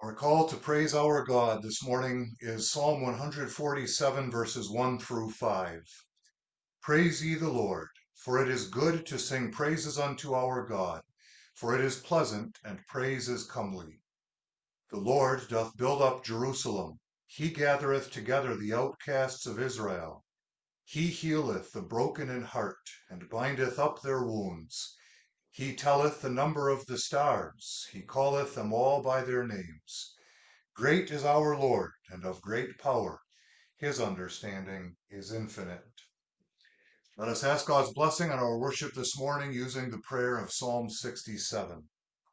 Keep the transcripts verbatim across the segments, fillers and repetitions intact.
Our call to praise our God this morning is Psalm one forty-seven, verses one through five. Praise ye the Lord, for it is good to sing praises unto our God, for it is pleasant, and praise is comely. The Lord doth build up Jerusalem, he gathereth together the outcasts of Israel. He healeth the broken in heart, and bindeth up their wounds. He telleth the number of the stars, he calleth them all by their names. Great is our Lord, and of great power. His understanding is infinite. Let us ask God's blessing on our worship this morning using the prayer of Psalm sixty-seven.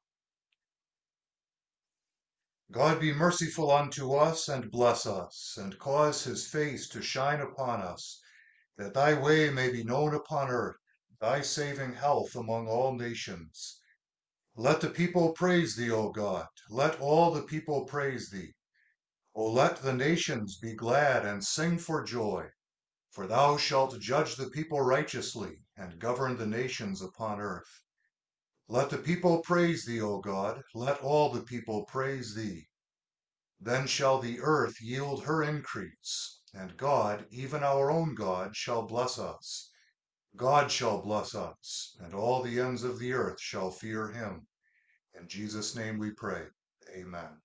God be merciful unto us, and bless us, and cause his face to shine upon us, that thy way may be known upon earth, thy saving health among all nations. Let the people praise thee, O God. Let all the people praise thee. O let the nations be glad and sing for joy, for thou shalt judge the people righteously, and govern the nations upon earth. Let the people praise thee, O God, let all the people praise thee. Then shall the earth yield her increase, and God, even our own God, shall bless us. God shall bless us, and all the ends of the earth shall fear him. In Jesus' name we pray. Amen.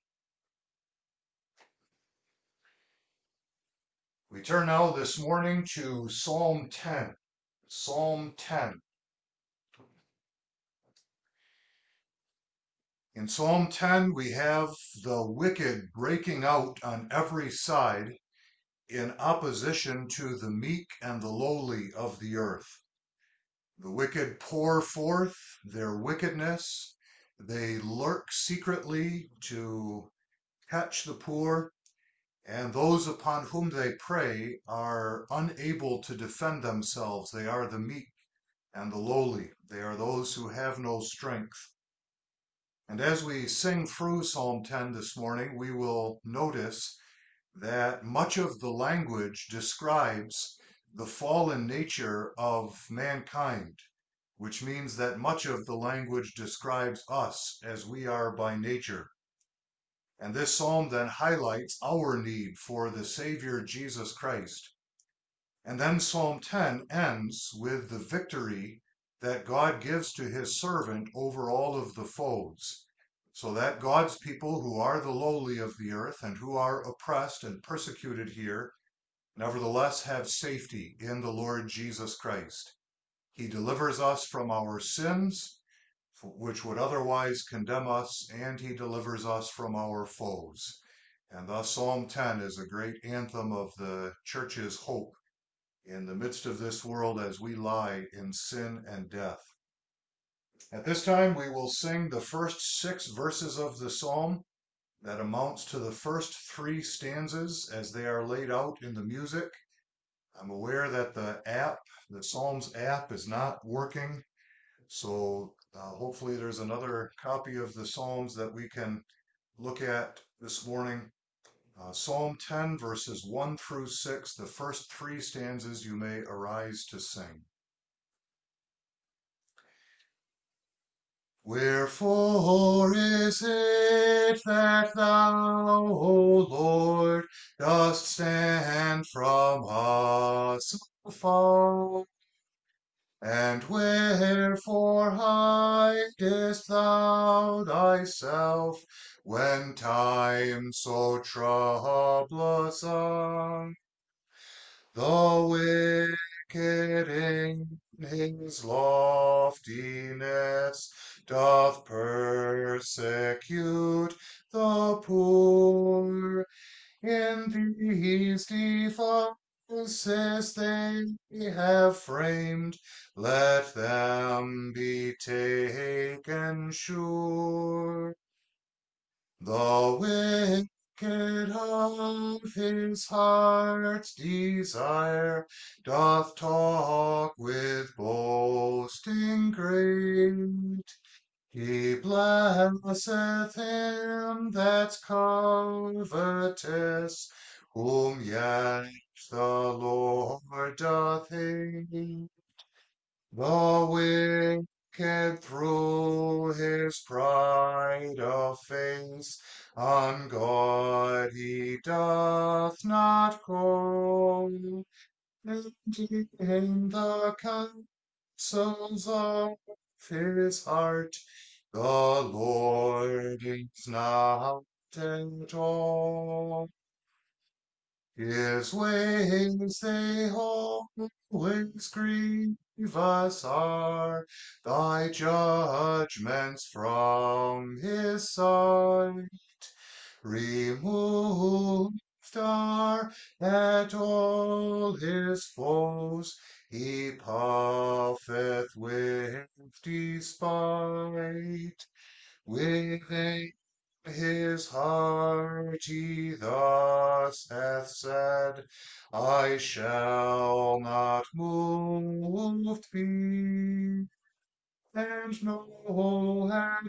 We turn now this morning to Psalm ten. Psalm ten. In Psalm ten, we have the wicked breaking out on every side in opposition to the meek and the lowly of the earth. The wicked pour forth their wickedness. They lurk secretly to catch the poor, and those upon whom they prey are unable to defend themselves. They are the meek and the lowly. They are those who have no strength. And as we sing through Psalm ten this morning, we will notice that much of the language describes the fallen nature of mankind, which means that much of the language describes us as we are by nature. And this psalm then highlights our need for the Savior Jesus Christ. And then Psalm ten ends with the victory that God gives to his servant over all of the foes, so that God's people who are the lowly of the earth and who are oppressed and persecuted here, nevertheless have safety in the Lord Jesus Christ. He delivers us from our sins, which would otherwise condemn us, and he delivers us from our foes. And thus Psalm ten is a great anthem of the church's hope in the midst of this world as we lie in sin and death. At this time, we will sing the first six verses of the psalm. That amounts to the first three stanzas as they are laid out in the music. I'm aware that the app, the Psalms app, is not working, so uh, hopefully there's another copy of the Psalms that we can look at this morning. Uh, Psalm ten, verses one through six, the first three stanzas you may arise to sing. Wherefore is it that thou, O Lord, dost stand from us afar? And wherefore hidest thou thyself when time so troublous us? The wicked in his loftiness doth persecute the poor. In these defenses they have framed, let them be taken sure. The wicked of his heart's desire doth talk with boasting great. He blesseth him that's covetous, whom yet the Lord doth hate. The wicked through his pride of face, on God he doth not go, and in the counsels of his heart the Lord is not at all. His ways they always grievous are, thy judgments from his sight removed are at all his foes, he puffeth with despite. Within his heart he thus hath said, I shall not moved be, and no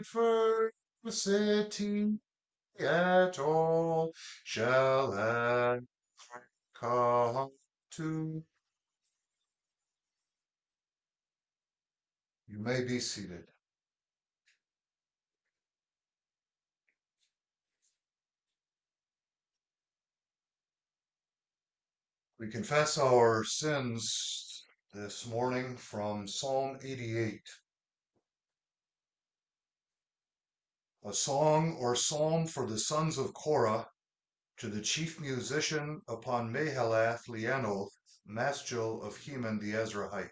adversity at all shall ever come to. You may be seated. We confess our sins this morning from Psalm eighty-eight. A song or psalm for the sons of Korah, to the chief musician upon Mahalath Leanoth, Maschil of Heman the Ezrahite.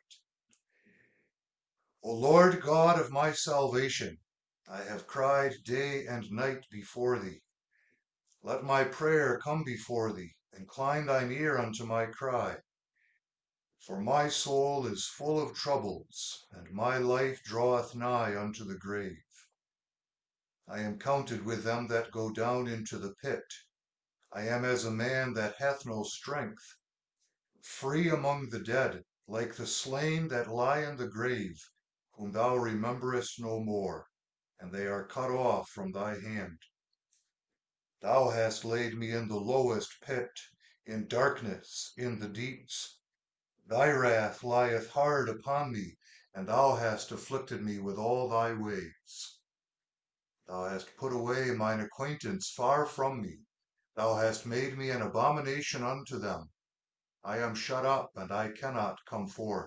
O Lord God of my salvation, I have cried day and night before thee. Let my prayer come before thee, incline thine ear unto my cry. For my soul is full of troubles, and my life draweth nigh unto the grave. I am counted with them that go down into the pit. I am as a man that hath no strength, free among the dead, like the slain that lie in the grave, whom thou rememberest no more, and they are cut off from thy hand. Thou hast laid me in the lowest pit, in darkness, in the deeps. Thy wrath lieth hard upon me, and thou hast afflicted me with all thy ways. Thou hast put away mine acquaintance far from me. Thou hast made me an abomination unto them. I am shut up, and I cannot come forth.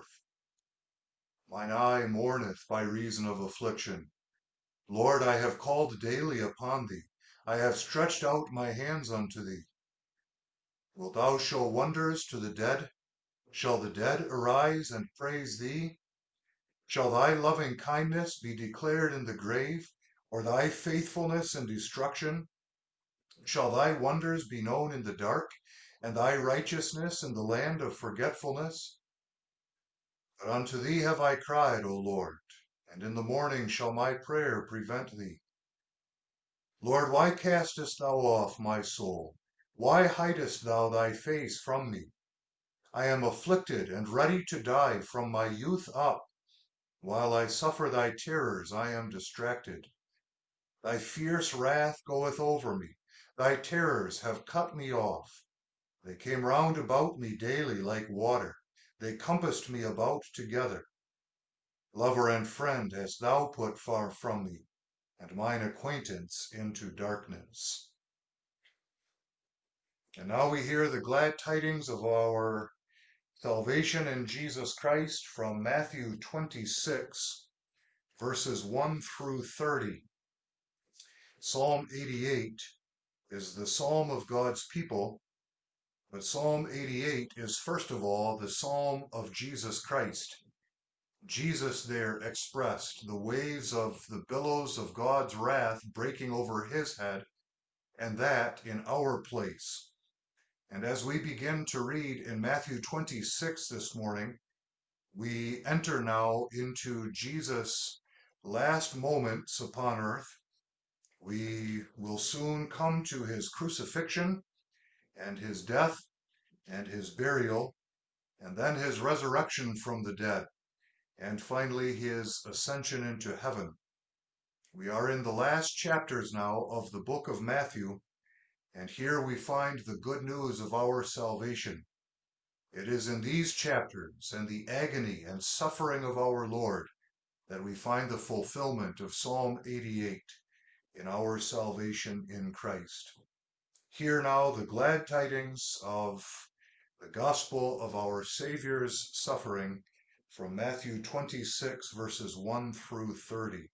Mine eye mourneth by reason of affliction. Lord, I have called daily upon thee. I have stretched out my hands unto thee. Wilt thou show wonders to the dead? Shall the dead arise and praise thee? Shall thy loving kindness be declared in the grave, or thy faithfulness in destruction? Shall thy wonders be known in the dark, and thy righteousness in the land of forgetfulness? But unto thee have I cried, O Lord, and in the morning shall my prayer prevent thee. Lord, why castest thou off my soul? Why hidest thou thy face from me? I am afflicted and ready to die from my youth up. While I suffer thy terrors, I am distracted. Thy fierce wrath goeth over me. Thy terrors have cut me off. They came round about me daily like water. They compassed me about together. Lover and friend hast thou put far from me, and mine acquaintance into darkness. And now we hear the glad tidings of our salvation in Jesus Christ from Matthew twenty-six, verses one through thirty. Psalm eighty-eight is the psalm of God's people, but Psalm eighty-eight is first of all the psalm of Jesus Christ. Jesus there expressed the waves of the billows of God's wrath breaking over his head, and that in our place. And as we begin to read in Matthew twenty-six this morning, we enter now into Jesus' last moments upon earth. We will soon come to his crucifixion and his death and his burial, and then his resurrection from the dead, and finally his ascension into heaven. We are in the last chapters now of the book of Matthew, and here we find the good news of our salvation. It is in these chapters and the agony and suffering of our Lord that we find the fulfillment of Psalm eighty-eight in our salvation in Christ. Hear now the glad tidings of the gospel of our Savior's suffering from Matthew twenty-six, verses one through thirty.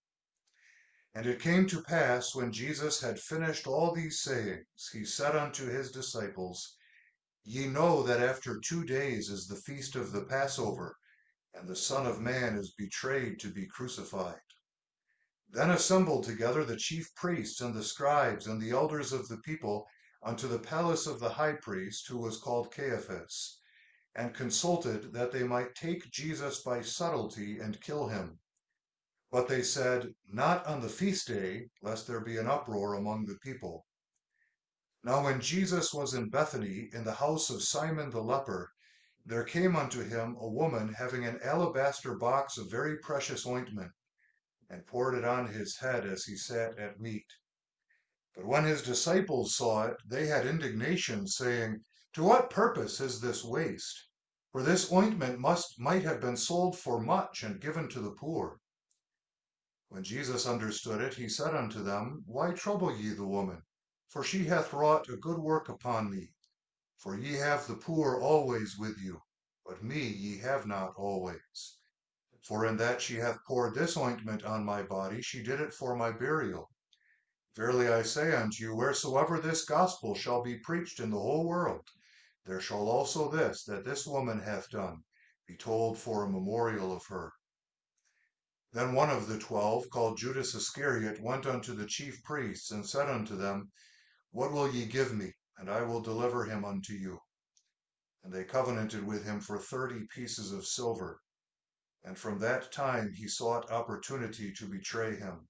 And it came to pass, when Jesus had finished all these sayings, he said unto his disciples, Ye know that after two days is the feast of the Passover, and the Son of Man is betrayed to be crucified. Then assembled together the chief priests and the scribes and the elders of the people unto the palace of the high priest, who was called Caiaphas, and consulted that they might take Jesus by subtlety and kill him. But they said, Not on the feast day, lest there be an uproar among the people. Now when Jesus was in Bethany, in the house of Simon the leper, there came unto him a woman having an alabaster box of very precious ointment, and poured it on his head as he sat at meat. But when his disciples saw it, they had indignation, saying, To what purpose is this waste? For this ointment must might have been sold for much and given to the poor. When Jesus understood it, he said unto them, Why trouble ye the woman? For she hath wrought a good work upon me. For ye have the poor always with you, but me ye have not always. For in that she hath poured this ointment on my body, she did it for my burial. Verily I say unto you, wheresoever this gospel shall be preached in the whole world, there shall also this that this woman hath done be told for a memorial of her. Then one of the twelve, called Judas Iscariot, went unto the chief priests, and said unto them, What will ye give me, and I will deliver him unto you? And they covenanted with him for thirty pieces of silver. And from that time he sought opportunity to betray him.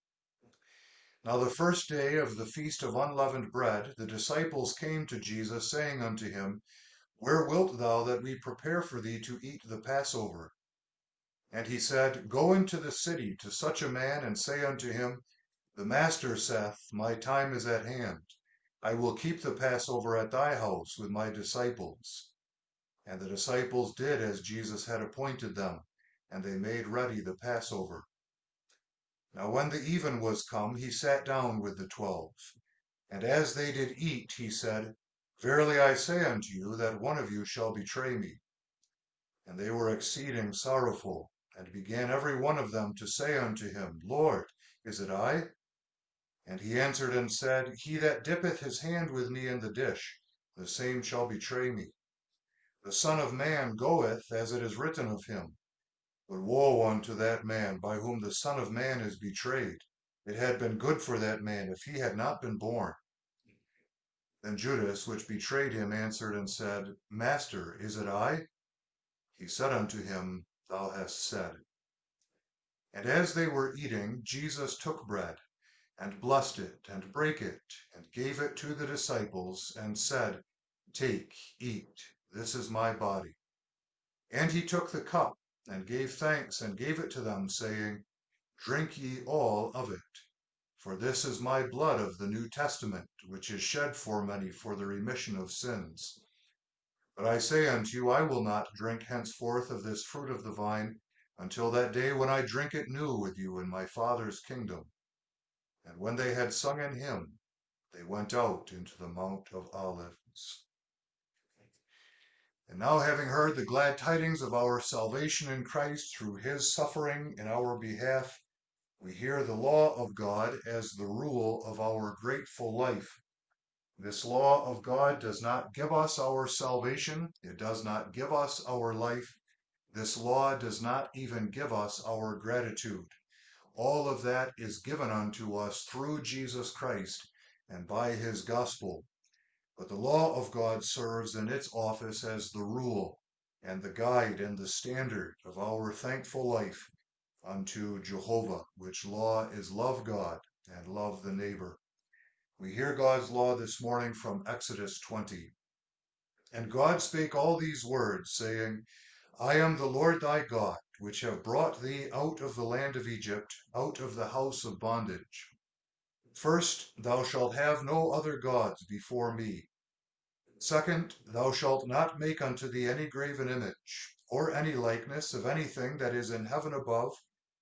Now the first day of the feast of unleavened bread, the disciples came to Jesus, saying unto him, Where wilt thou that we prepare for thee to eat the Passover? And he said, Go into the city to such a man, and say unto him, The Master saith, My time is at hand. I will keep the Passover at thy house with my disciples. And the disciples did as Jesus had appointed them, and they made ready the Passover. Now when the even was come, he sat down with the twelve. And as they did eat, he said, Verily I say unto you, that one of you shall betray me. And they were exceeding sorrowful, and began every one of them to say unto him, Lord, is it I? And he answered and said, He that dippeth his hand with me in the dish, the same shall betray me. The Son of Man goeth, as it is written of him. But woe unto that man by whom the Son of Man is betrayed. It had been good for that man if he had not been born. Then Judas, which betrayed him, answered and said, Master, is it I? He said unto him, Thou hast said. And as they were eating, Jesus took bread, and blessed it, and brake it, and gave it to the disciples, and said, Take, eat, this is my body. And he took the cup, and gave thanks, and gave it to them, saying, Drink ye all of it, for this is my blood of the New Testament, which is shed for many for the remission of sins. But I say unto you, I will not drink henceforth of this fruit of the vine, until that day when I drink it new with you in my Father's kingdom. And when they had sung an hymn, they went out into the Mount of Olives. And now, having heard the glad tidings of our salvation in Christ through his suffering in our behalf, we hear the law of God as the rule of our grateful life. This law of God does not give us our salvation. It does not give us our life. This law does not even give us our gratitude. All of that is given unto us through Jesus Christ and by his gospel. But the law of God serves in its office as the rule and the guide and the standard of our thankful life unto Jehovah, which law is love God and love the neighbor. We hear God's law this morning from Exodus twenty. And God spake all these words, saying, I am the Lord thy God, which have brought thee out of the land of Egypt, out of the house of bondage. First, thou shalt have no other gods before me. Second, thou shalt not make unto thee any graven image, or any likeness of anything that is in heaven above,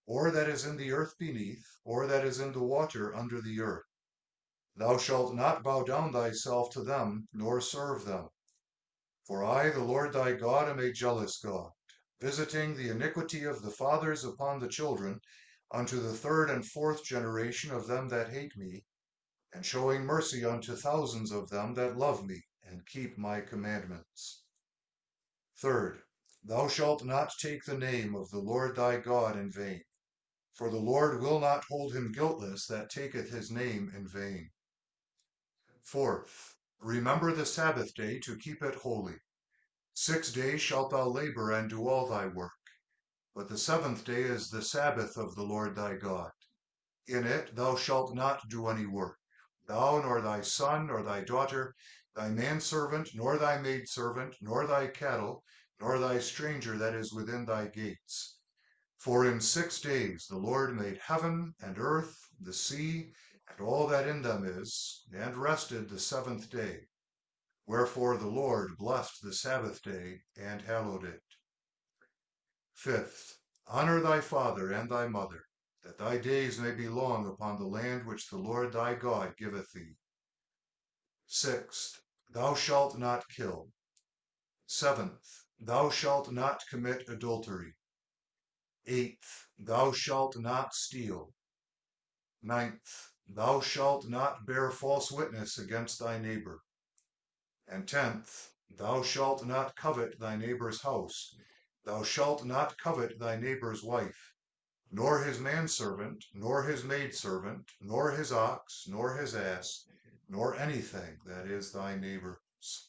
or that is in the earth beneath, or that is in the water under the earth. Thou shalt not bow down thyself to them, nor serve them. For I, the Lord thy God, am a jealous God, visiting the iniquity of the fathers upon the children, unto the third and fourth generation of them that hate me, and showing mercy unto thousands of them that love me, and keep my commandments. Third, thou shalt not take the name of the Lord thy God in vain, for the Lord will not hold him guiltless that taketh his name in vain. Fourth, remember the Sabbath day to keep it holy. Six days shalt thou labor and do all thy work, but the seventh day is the Sabbath of the Lord thy God. In it thou shalt not do any work, thou nor thy son nor thy daughter, thy manservant nor thy maidservant, nor thy cattle, nor thy stranger that is within thy gates. For in six days the Lord made heaven and earth, the sea, and all that in them is, and rested the seventh day. Wherefore the Lord blessed the Sabbath day, and hallowed it. Fifth, honor thy father and thy mother, that thy days may be long upon the land which the Lord thy God giveth thee. Sixth, thou shalt not kill. Seventh, thou shalt not commit adultery. Eighth, thou shalt not steal. Ninth, thou shalt not bear false witness against thy neighbor. And tenth, thou shalt not covet thy neighbor's house. Thou shalt not covet thy neighbor's wife, nor his manservant, nor his maidservant, nor his ox, nor his ass, nor anything that is thy neighbor's.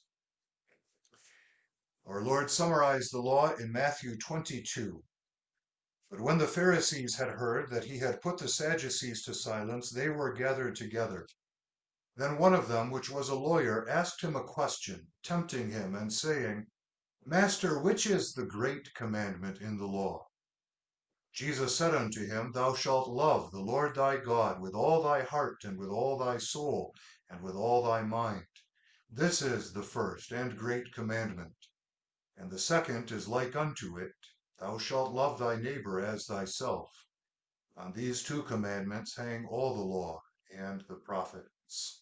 Our Lord summarized the law in Matthew twenty-two. But when the Pharisees had heard that he had put the Sadducees to silence, they were gathered together. Then one of them, which was a lawyer, asked him a question, tempting him, and saying, Master, which is the great commandment in the law? Jesus said unto him, Thou shalt love the Lord thy God with all thy heart, and with all thy soul, and with all thy mind. This is the first and great commandment. And the second is like unto it, Thou shalt love thy neighbor as thyself. On these two commandments hang all the law and the prophets.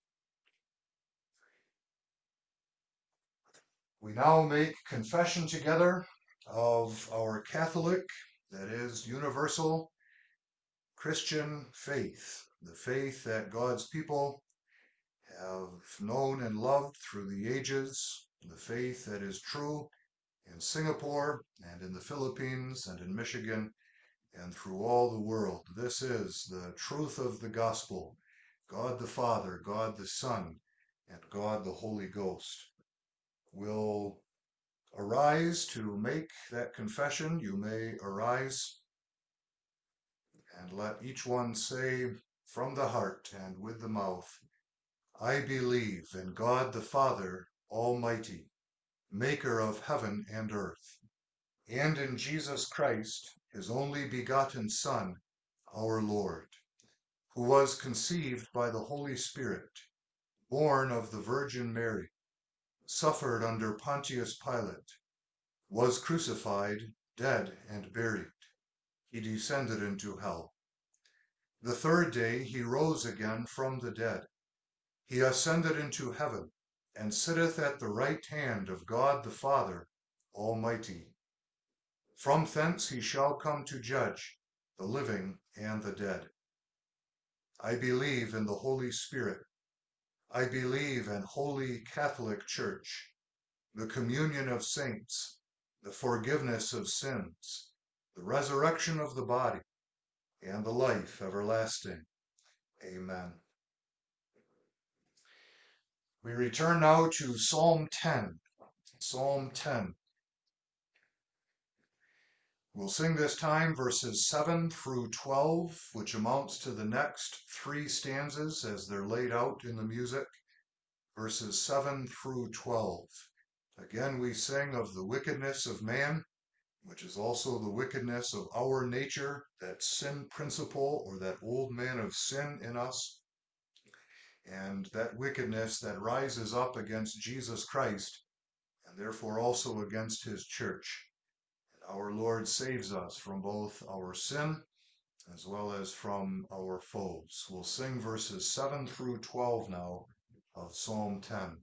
We now make confession together of our Catholic, that is, universal Christian faith, the faith that God's people have known and loved through the ages, the faith that is true in Singapore and in the Philippines and in Michigan and through all the world. This is the truth of the gospel. God the Father, God the Son, and God the Holy Ghost will arise to make that confession. You may arise and let each one say from the heart and with the mouth, I believe in God the Father Almighty, maker of heaven and earth, and in Jesus Christ, his only begotten Son, our Lord, who was conceived by the Holy Spirit, born of the Virgin Mary, suffered under Pontius Pilate, was crucified, dead, and buried. He descended into hell. The third day he rose again from the dead. He ascended into heaven, and sitteth at the right hand of God the Father Almighty. From thence he shall come to judge the living and the dead. I believe in the Holy Spirit. I believe in Holy Catholic Church, the communion of saints, the forgiveness of sins, the resurrection of the body, and the life everlasting. Amen. We return now to Psalm ten. Psalm ten. We'll sing this time verses seven through twelve, which amounts to the next three stanzas as they're laid out in the music, verses seven through twelve. Again, we sing of the wickedness of man, which is also the wickedness of our nature, that sin principle or that old man of sin in us, and that wickedness that rises up against Jesus Christ, and therefore also against his church. Our Lord saves us from both our sin as well as from our foes. We'll sing verses seven through twelve now of Psalm ten.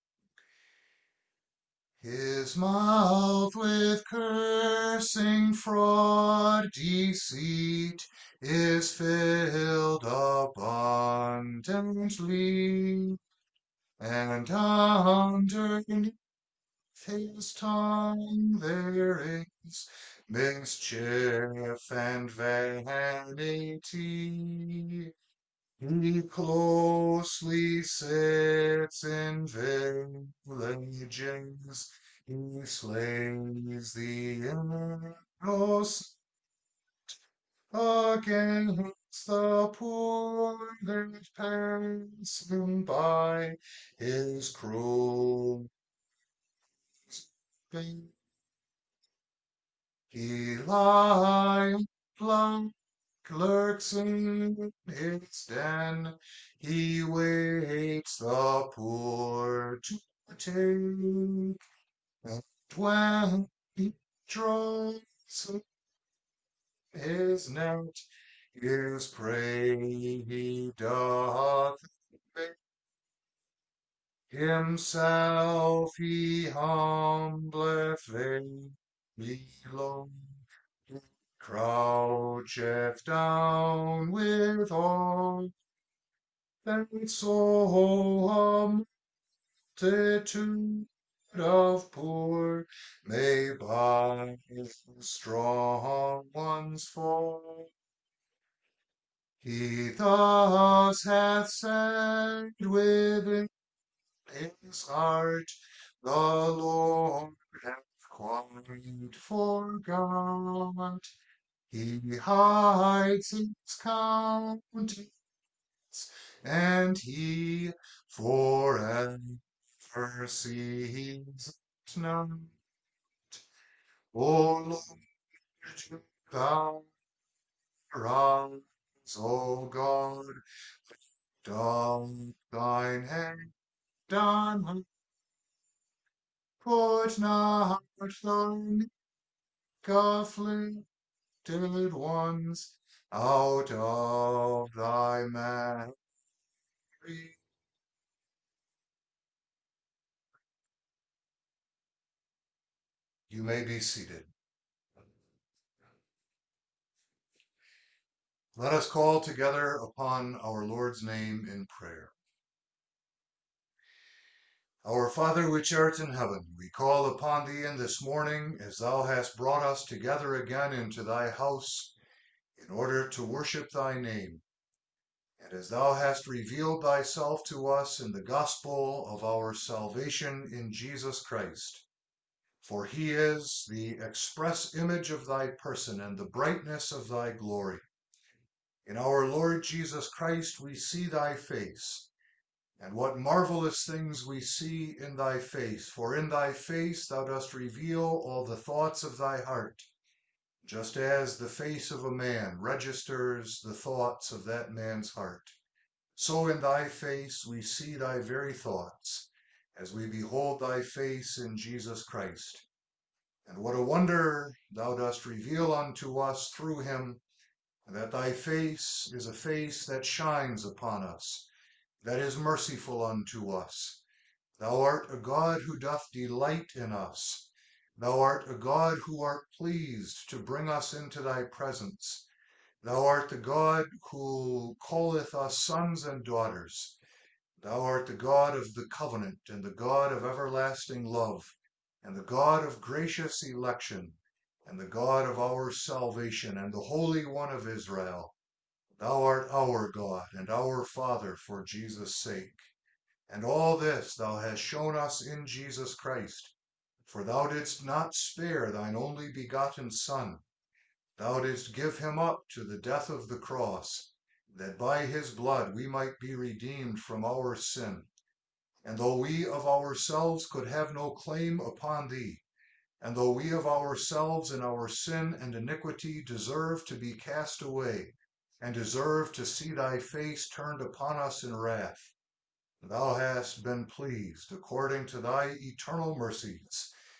His mouth with cursing, fraud, deceit is filled abundantly, and underneath his tongue there is mischief and vanity. He closely sits in villages. He slays the innocent against the poor that pass him by. His cruel spade. He lies like lurks in his den. He waits the poor to take, and when he draws his net, his prey he doth make. Himself he humbleth very low, croucheth down with all, that so a multitude of poor may by strong ones fall. He thus hath said within his heart, the Lord hath quite forgot. He hides his countenance, and he forever sees it not. O Lord, thou rise, O God, down thine hand on, put not the afflicted ones out of thy mercy. You may be seated. Let us call together upon our Lord's name in prayer. Our Father which art in heaven, we call upon thee in this morning as thou hast brought us together again into thy house in order to worship thy name. And as thou hast revealed thyself to us in the gospel of our salvation in Jesus Christ, for he is the express image of thy person and the brightness of thy glory. In our Lord Jesus Christ we see thy face, and what marvelous things we see in thy face, for in thy face thou dost reveal all the thoughts of thy heart, just as the face of a man registers the thoughts of that man's heart. So in thy face we see thy very thoughts, as we behold thy face in Jesus Christ. And what a wonder thou dost reveal unto us through him, that thy face is a face that shines upon us, that is merciful unto us. Thou art a God who doth delight in us. Thou art a God who art pleased to bring us into thy presence. Thou art the God who calleth us sons and daughters. Thou art the God of the covenant and the God of everlasting love, and the God of gracious election, and the God of our salvation, and the Holy One of Israel. Thou art our God and our Father for Jesus' sake. And all this thou hast shown us in Jesus Christ, for thou didst not spare thine only begotten Son. Thou didst give him up to the death of the cross, that by his blood we might be redeemed from our sin. And though we of ourselves could have no claim upon thee, and though we of ourselves in our sin and iniquity deserve to be cast away, and deserve to see thy face turned upon us in wrath, thou hast been pleased, according to thy eternal mercies,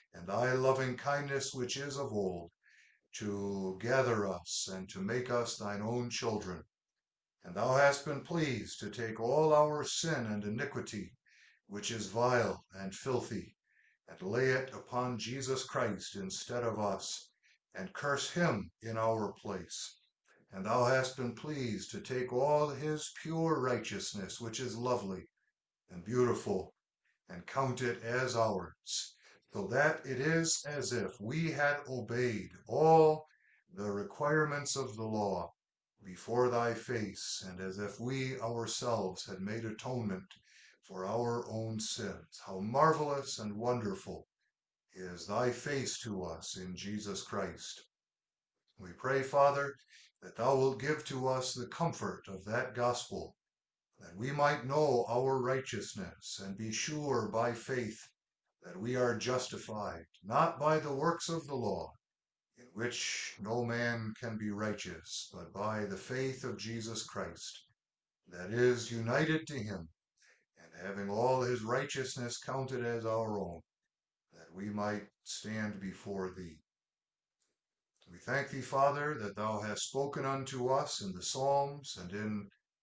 and thy loving kindness which is of old, to gather us and to make us thine own children. And thou hast been pleased to take all our sin and iniquity, which is vile and filthy, and lay it upon Jesus Christ instead of us, and curse him in our place. And thou hast been pleased to take all his pure righteousness, which is lovely and beautiful, and count it as ours, so that it is as if we had obeyed all the requirements of the law before thy face, and as if we ourselves had made atonement for our own sins. How marvelous and wonderful is thy face to us in Jesus Christ. We pray, Father, that thou wilt give to us the comfort of that gospel, that we might know our righteousness and be sure by faith that we are justified, not by the works of the law, in which no man can be righteous, but by the faith of Jesus Christ, that is united to him, and having all his righteousness counted as our own, that we might stand before thee. We thank thee, Father, that thou hast spoken unto us in the Psalms and in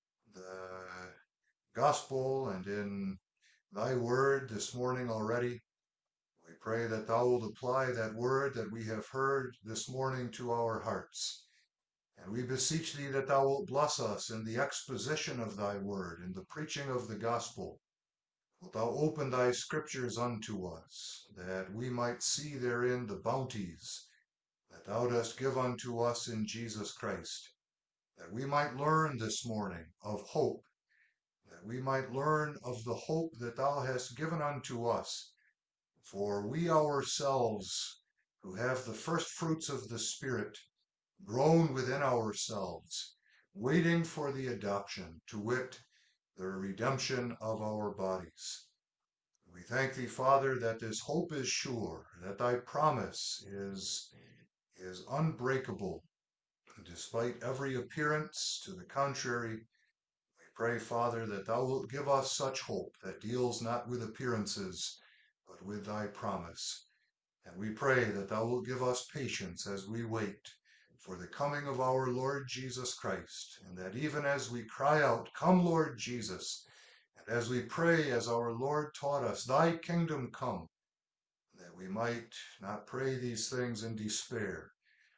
the Gospel and in thy word this morning already. We pray that thou wilt apply that word that we have heard this morning to our hearts. And we beseech thee that thou wilt bless us in the exposition of thy word, in the preaching of the gospel. Wilt thou open thy scriptures unto us, that we might see therein the bounties that thou dost give unto us in Jesus Christ, that we might learn this morning of hope, that we might learn of the hope that thou hast given unto us. For we ourselves, who have the first fruits of the Spirit, groan within ourselves, waiting for the adoption, to wit, the redemption of our bodies. We thank thee, Father, that this hope is sure, that thy promise is, is unbreakable, despite every appearance to the contrary. We pray, Father, that thou wilt give us such hope that deals not with appearances, but with thy promise. And we pray that thou wilt give us patience as we wait for the coming of our Lord Jesus Christ, and that even as we cry out, Come, Lord Jesus, and as we pray as our Lord taught us, Thy kingdom come, that we might not pray these things in despair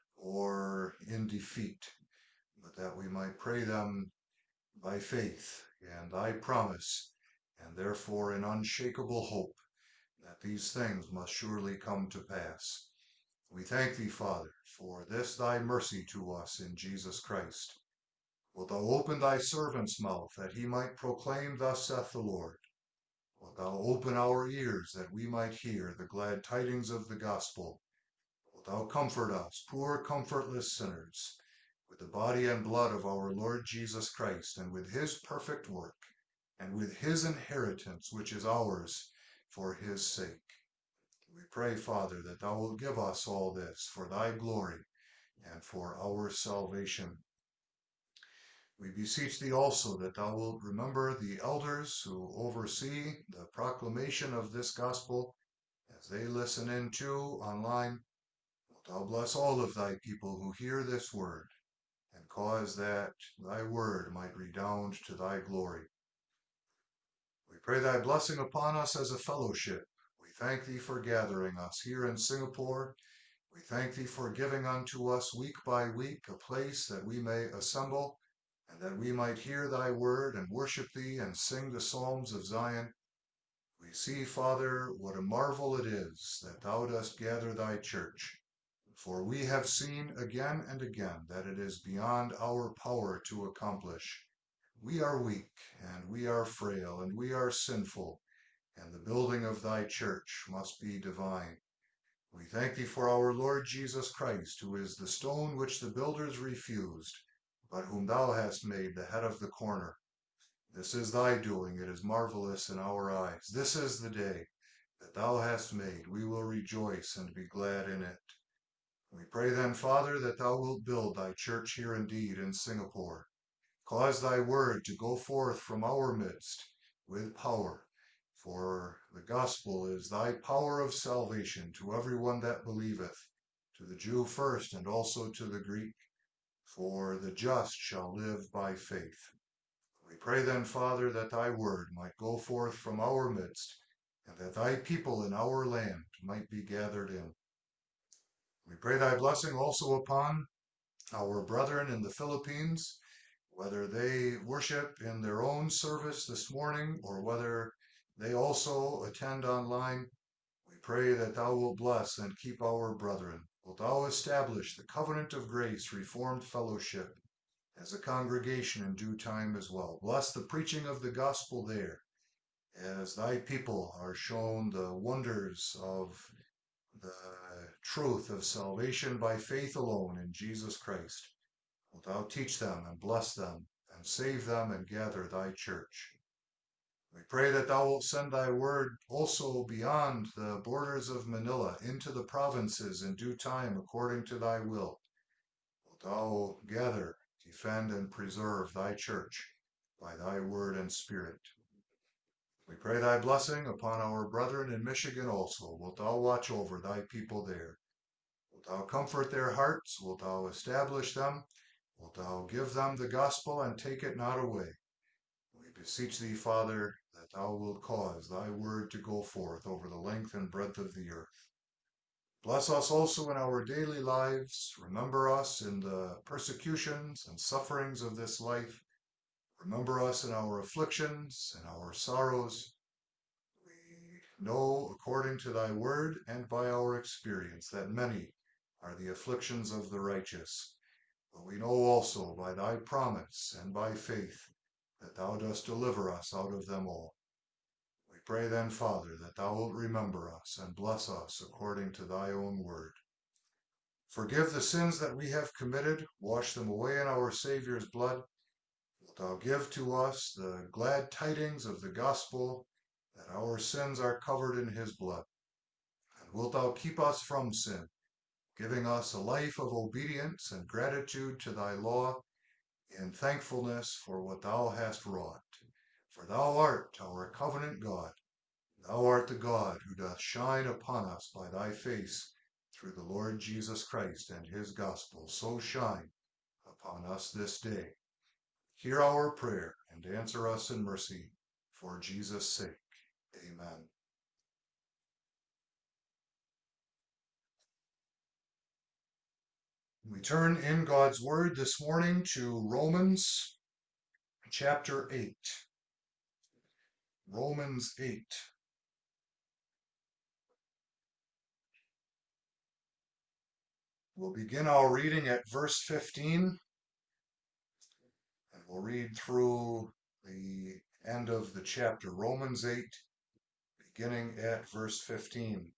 or in defeat, but that we might pray them by faith and thy promise, and therefore in unshakable hope that these things must surely come to pass. We thank thee, Father, for this thy mercy to us in Jesus Christ. Wilt thou open thy servant's mouth, that he might proclaim, Thus saith the Lord? Wilt thou open our ears, that we might hear the glad tidings of the gospel? Wilt thou comfort us, poor comfortless sinners, with the body and blood of our Lord Jesus Christ, and with his perfect work, and with his inheritance which is ours for his sake. We pray, Father, that thou wilt give us all this for thy glory and for our salvation. We beseech thee also that thou wilt remember the elders who oversee the proclamation of this gospel as they listen in too online. Wilt thou bless all of thy people who hear this word, and cause that thy word might redound to thy glory. We pray thy blessing upon us as a fellowship. We thank thee for gathering us here in Singapore. We thank thee for giving unto us week by week a place that we may assemble, and that we might hear thy word and worship thee and sing the psalms of Zion. We see, Father, what a marvel it is that thou dost gather thy church. For we have seen again and again that it is beyond our power to accomplish. We are weak, and we are frail, and we are sinful, and the building of thy church must be divine. We thank thee for our Lord Jesus Christ, who is the stone which the builders refused, but whom thou hast made the head of the corner. This is thy doing, it is marvelous in our eyes. This is the day that thou hast made. We will rejoice and be glad in it. We pray then, Father, that thou wilt build thy church here indeed in Singapore. Cause thy word to go forth from our midst with power. For the gospel is thy power of salvation to everyone that believeth, to the Jew first, and also to the Greek. For the just shall live by faith. We pray then, Father, that thy word might go forth from our midst, and that thy people in our land might be gathered in. We pray thy blessing also upon our brethren in the Philippines, whether they worship in their own service this morning or whether they also attend online. We pray that thou wilt bless and keep our brethren. Wilt thou establish the covenant of grace, Reformed Fellowship, as a congregation in due time as well. Bless the preaching of the gospel there, as thy people are shown the wonders of the truth of salvation by faith alone in Jesus Christ. Wilt thou teach them and bless them and save them and gather thy church. We pray that thou wilt send thy word also beyond the borders of Manila into the provinces in due time according to thy will. Wilt thou gather, defend, and preserve thy church by thy word and spirit. We pray thy blessing upon our brethren in Michigan also. Wilt thou watch over thy people there? Wilt thou comfort their hearts? Wilt thou establish them? Wilt thou give them the gospel and take it not away? We beseech thee, Father, that thou wilt cause thy word to go forth over the length and breadth of the earth. Bless us also in our daily lives. Remember us in the persecutions and sufferings of this life. Remember us in our afflictions and our sorrows. We know, according to thy word and by our experience, that many are the afflictions of the righteous. But we know also by thy promise and by faith that thou dost deliver us out of them all. We pray then, Father, that thou wilt remember us and bless us according to thy own word. Forgive the sins that we have committed, wash them away in our Saviour's blood. Wilt thou give to us the glad tidings of the gospel that our sins are covered in his blood? And wilt thou keep us from sin, giving us a life of obedience and gratitude to thy law, in thankfulness for what thou hast wrought? For thou art our covenant God. Thou art the God who doth shine upon us by thy face through the Lord Jesus Christ and his gospel. So shine upon us this day. Hear our prayer and answer us in mercy, for Jesus' sake. Amen. We turn in God's word this morning to Romans chapter eight. Romans eight. We'll begin our reading at verse fifteen, and we'll read through the end of the chapter. Romans eight, beginning at verse fifteen.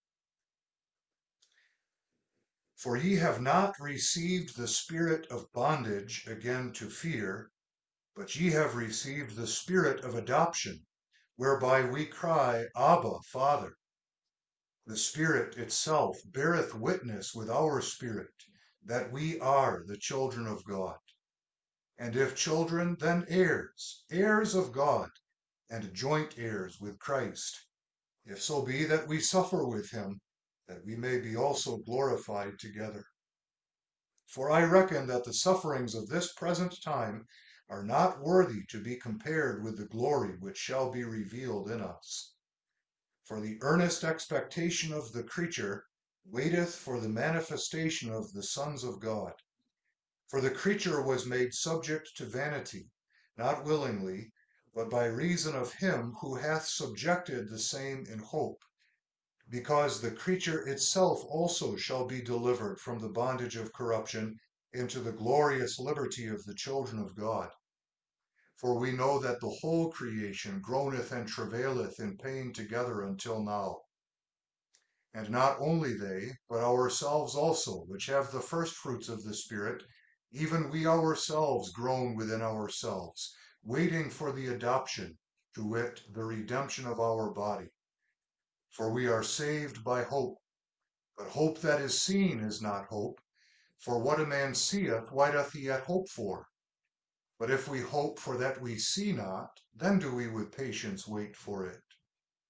For ye have not received the spirit of bondage again to fear, but ye have received the spirit of adoption, whereby we cry, Abba, Father. The Spirit itself beareth witness with our spirit that we are the children of God. And if children, then heirs, heirs of God, and joint heirs with Christ, if so be that we suffer with him, that we may be also glorified together. For I reckon that the sufferings of this present time are not worthy to be compared with the glory which shall be revealed in us. For the earnest expectation of the creature waiteth for the manifestation of the sons of God. For the creature was made subject to vanity, not willingly, but by reason of him who hath subjected the same in hope, because the creature itself also shall be delivered from the bondage of corruption into the glorious liberty of the children of God. For we know that the whole creation groaneth and travaileth in pain together until now. And not only they, but ourselves also, which have the first fruits of the Spirit, even we ourselves groan within ourselves, waiting for the adoption, to wit, the redemption of our body. For we are saved by hope. But hope that is seen is not hope. For what a man seeth, why doth he yet hope for? But if we hope for that we see not, then do we with patience wait for it.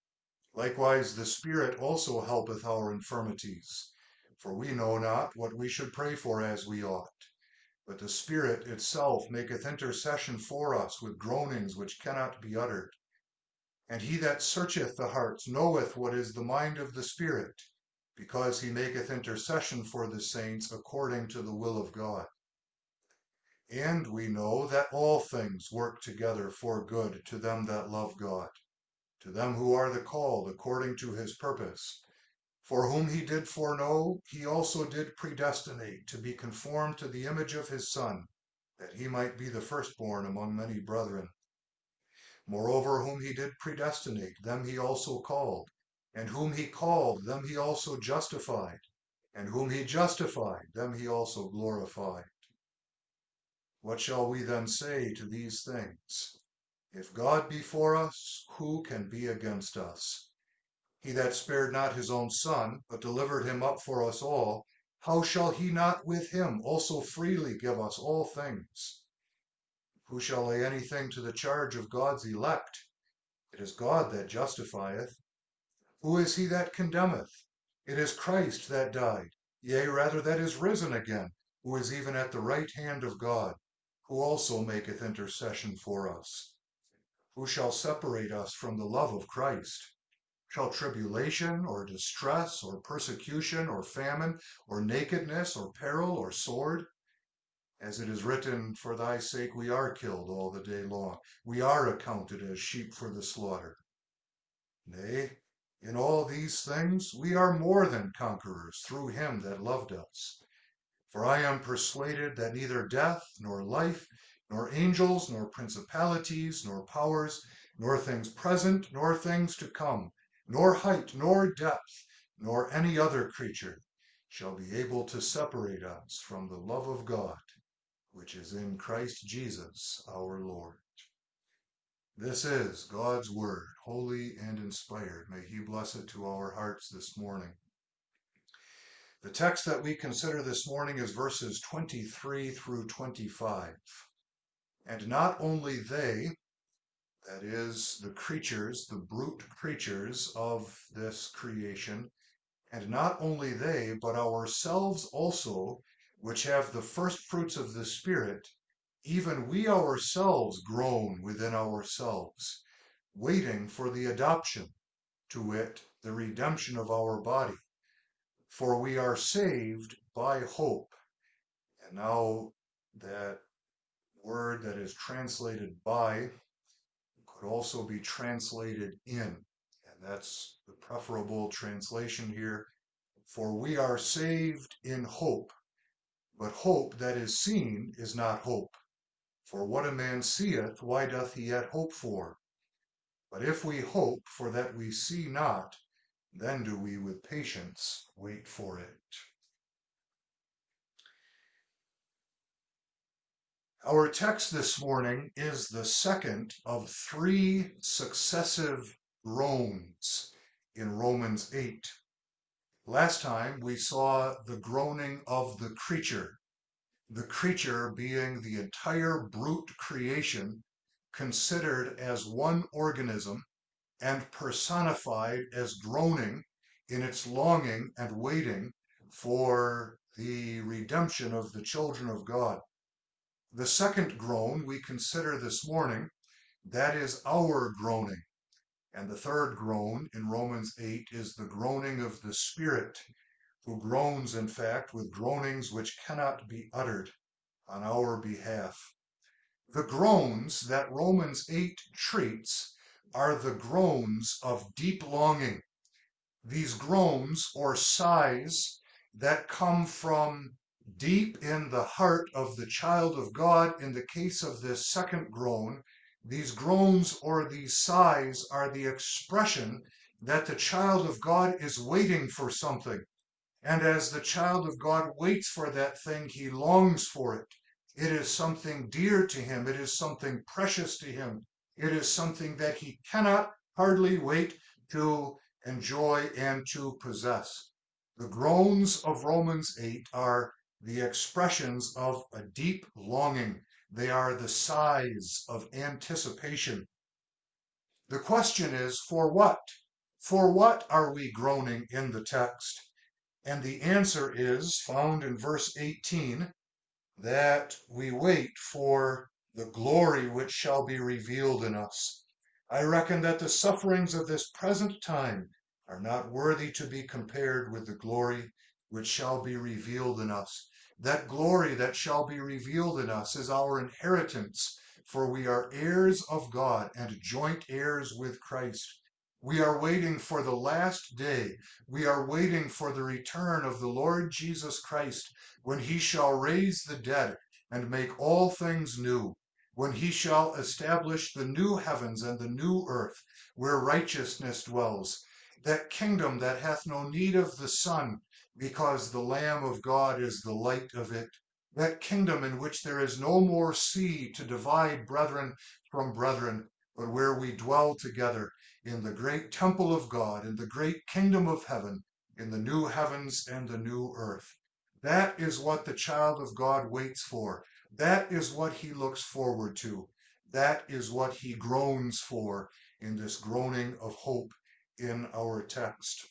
Likewise, the Spirit also helpeth our infirmities. For we know not what we should pray for as we ought. But the Spirit itself maketh intercession for us with groanings which cannot be uttered. And he that searcheth the hearts knoweth what is the mind of the Spirit, because he maketh intercession for the saints according to the will of God. And we know that all things work together for good to them that love God, to them who are the called according to his purpose. For whom he did foreknow, he also did predestinate to be conformed to the image of his Son, that he might be the firstborn among many brethren. Moreover, whom he did predestinate, them he also called. And whom he called, them he also justified. And whom he justified, them he also glorified. What shall we then say to these things? If God be for us, who can be against us? He that spared not his own Son, but delivered him up for us all, how shall he not with him also freely give us all things? Who shall lay anything to the charge of God's elect? It is God that justifieth. Who is he that condemneth? It is Christ that died, yea, rather that is risen again, who is even at the right hand of God, who also maketh intercession for us. Who shall separate us from the love of Christ? Shall tribulation, or distress, or persecution, or famine, or nakedness, or peril, or sword? As it is written, for thy sake we are killed all the day long. We are accounted as sheep for the slaughter. Nay, in all these things we are more than conquerors through him that loved us. For I am persuaded that neither death, nor life, nor angels, nor principalities, nor powers, nor things present, nor things to come, nor height, nor depth, nor any other creature shall be able to separate us from the love of God, which is in Christ Jesus our Lord. This is God's word, holy and inspired. May he bless it to our hearts this morning. The text that we consider this morning is verses twenty-three through twenty-five. And not only they, that is, the creatures, the brute creatures of this creation, and not only they, but ourselves also, which have the first fruits of the Spirit, even we ourselves groan within ourselves, waiting for the adoption, to wit, the redemption of our body. For we are saved by hope. And now that word that is translated by could also be translated in. And that's the preferable translation here. For we are saved in hope. But hope that is seen is not hope. For what a man seeth, why doth he yet hope for? But if we hope for that we see not, then do we with patience wait for it. Our text this morning is the second of three successive groans in Romans eight. Last time we saw the groaning of the creature, the creature being the entire brute creation considered as one organism and personified as groaning in its longing and waiting for the redemption of the children of God. The second groan we consider this morning, that is our groaning. And the third groan in Romans eight is the groaning of the Spirit, who groans, in fact, with groanings which cannot be uttered on our behalf. The groans that Romans eight treats are the groans of deep longing. These groans or sighs that come from deep in the heart of the child of God, in the case of this second groan, these groans or these sighs are the expression that the child of God is waiting for something. And as the child of God waits for that thing, he longs for it. It is something dear to him. It is something precious to him. It is something that he cannot hardly wait to enjoy and to possess. The groans of Romans eight are the expressions of a deep longing. They are the sighs of anticipation. The question is, for what? For what are we groaning in the text? And the answer is found in verse eighteen, that we wait for the glory which shall be revealed in us. I reckon that the sufferings of this present time are not worthy to be compared with the glory which shall be revealed in us. That glory that shall be revealed in us is our inheritance, for we are heirs of God and joint heirs with Christ. We are waiting for the last day. We are waiting for the return of the Lord Jesus Christ, when he shall raise the dead and make all things new, when he shall establish the new heavens and the new earth, where righteousness dwells, that kingdom that hath no need of the sun, because the Lamb of God is the light of it, that kingdom in which there is no more sea to divide brethren from brethren, but where we dwell together in the great temple of God, in the great kingdom of heaven, in the new heavens and the new earth. That is what the child of God waits for. That is what he looks forward to. That is what he groans for in this groaning of hope in our text.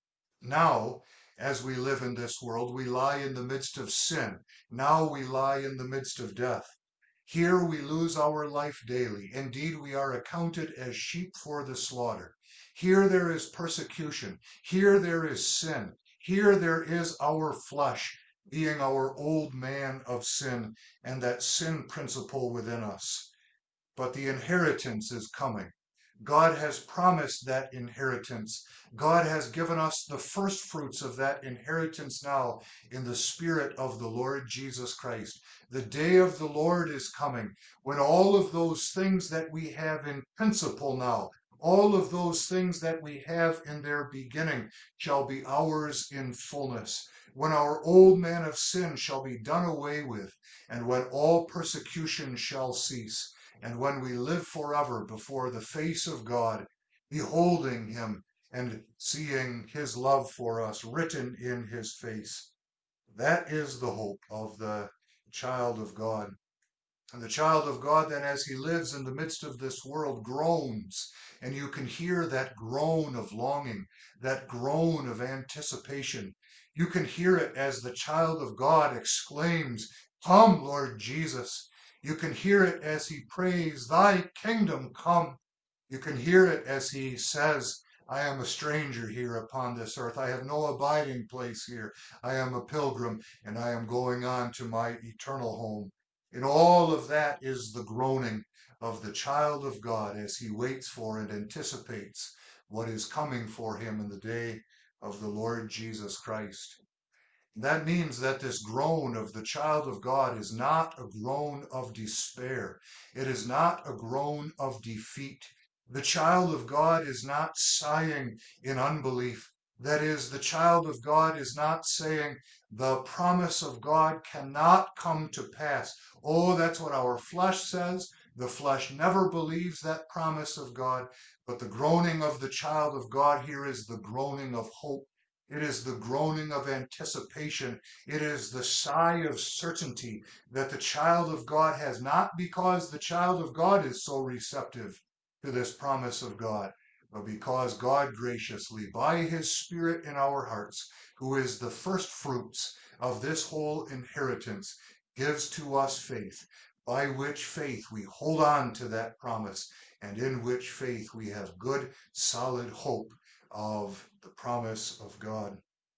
Now, as we live in this world, we lie in the midst of sin. Now we lie in the midst of death. Here we lose our life daily. Indeed, we are accounted as sheep for the slaughter. Here there is persecution. Here there is sin. Here there is our flesh, being our old man of sin and that sin principle within us. But the inheritance is coming. God has promised that inheritance. God has given us the first fruits of that inheritance now in the Spirit of the Lord Jesus Christ. The day of the Lord is coming when all of those things that we have in principle now, all of those things that we have in their beginning, shall be ours in fullness. When our old man of sin shall be done away with, and when all persecution shall cease, and when we live forever before the face of God, beholding him and seeing his love for us written in his face. That is the hope of the child of God. And the child of God, then, as he lives in the midst of this world, groans, and you can hear that groan of longing, that groan of anticipation. You can hear it as the child of God exclaims, "Come, Lord Jesus." You can hear it as he prays, "Thy kingdom come." You can hear it as he says, "I am a stranger here upon this earth. I have no abiding place here. I am a pilgrim, and I am going on to my eternal home." In all of that is the groaning of the child of God as he waits for and anticipates what is coming for him in the day of the Lord Jesus Christ. That means that this groan of the child of God is not a groan of despair. It is not a groan of defeat. The child of God is not sighing in unbelief. That is, the child of God is not saying, the promise of God cannot come to pass. Oh, that's what our flesh says. The flesh never believes that promise of God. But the groaning of the child of God here is the groaning of hope. It is the groaning of anticipation. It is the sigh of certainty that the child of God has, not because the child of God is so receptive to this promise of God, but because God graciously, by his Spirit in our hearts, who is the first fruits of this whole inheritance, gives to us faith, by which faith we hold on to that promise, and in which faith we have good, solid hope of the promise of God.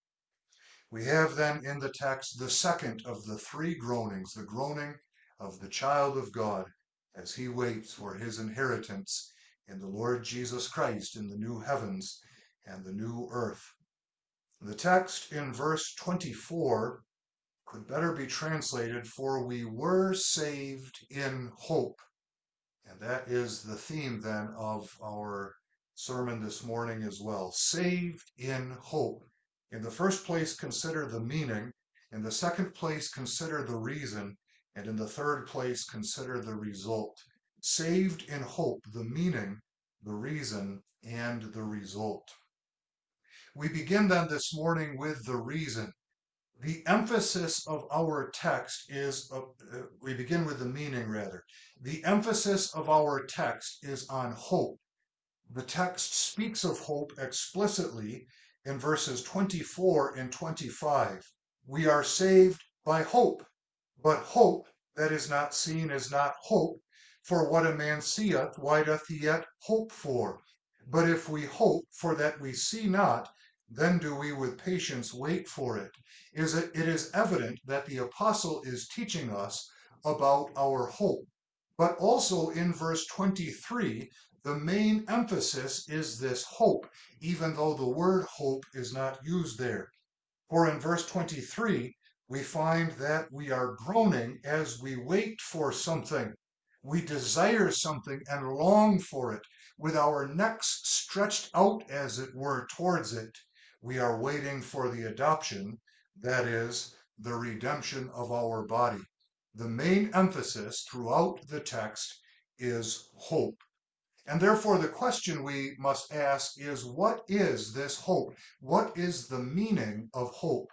We have then in the text the second of the three groanings, the groaning of the child of God as he waits for his inheritance in the Lord Jesus Christ in the new heavens and the new earth. The text in verse twenty-four could better be translated, "For we were saved in hope." And that is the theme then of our sermon this morning as well. Saved in hope. In the first place, consider the meaning. In the second place, consider the reason. And in the third place, consider the result. Saved in hope, the meaning, the reason, and the result. We begin then this morning with the reason. The emphasis of our text is, uh, uh, we begin with the meaning rather. The emphasis of our text is on hope, The text speaks of hope explicitly in verses twenty-four and twenty-five. We are saved by hope, but hope that is not seen is not hope. For what a man seeth, why doth he yet hope for? But if we hope for that we see not, then do we with patience wait for it. Is it, it is evident that the apostle is teaching us about our hope. But also in verse twenty-three, the main emphasis is this hope, even though the word hope is not used there. For in verse twenty-three, we find that we are groaning as we wait for something. We desire something and long for it, with our necks stretched out, as it were, towards it. We are waiting for the adoption, that is, the redemption of our body. The main emphasis throughout the text is hope. And therefore, the question we must ask is, what is this hope? What is the meaning of hope?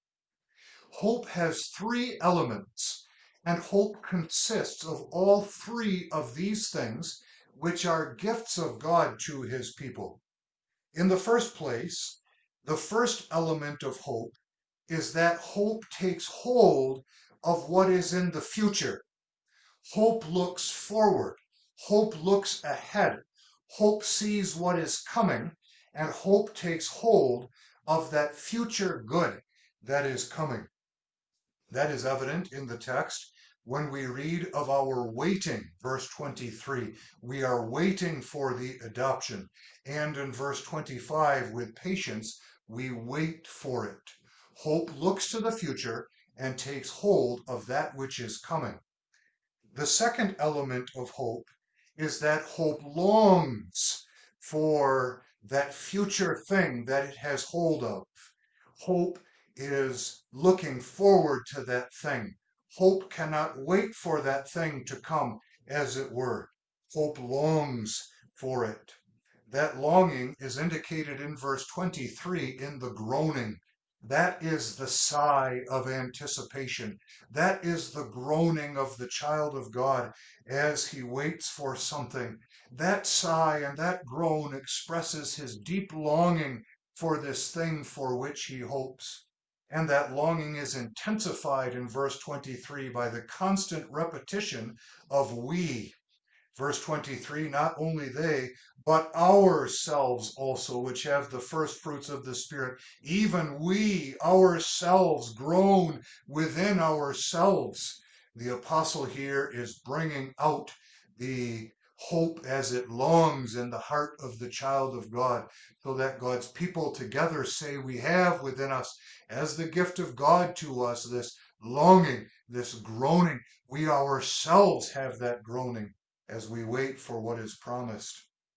Hope has three elements, and hope consists of all three of these things, which are gifts of God to his people. In the first place, the first element of hope is that hope takes hold of what is in the future. Hope looks forward. Hope looks ahead. Hope sees what is coming, and hope takes hold of that future good that is coming. That is evident in the text when we read of our waiting, verse twenty-three. We are waiting for the adoption. And in verse twenty-five, with patience, we wait for it. Hope looks to the future and takes hold of that which is coming. The second element of hope is that hope longs for that future thing that it has hold of. Hope is looking forward to that thing. Hope cannot wait for that thing to come, as it were. Hope longs for it. That longing is indicated in verse twenty-three in the groaning. That is the sigh of anticipation. That is the groaning of the child of God as he waits for something. That sigh and that groan expresses his deep longing for this thing for which he hopes. And that longing is intensified in verse twenty-three by the constant repetition of we. Verse twenty-three, not only they, but ourselves also, which have the first fruits of the Spirit, even we ourselves groan within ourselves. The apostle here is bringing out the hope as it longs in the heart of the child of God, so that God's people together say, we have within us, as the gift of God to us, this longing, this groaning. We ourselves have that groaning as we wait for what is promised.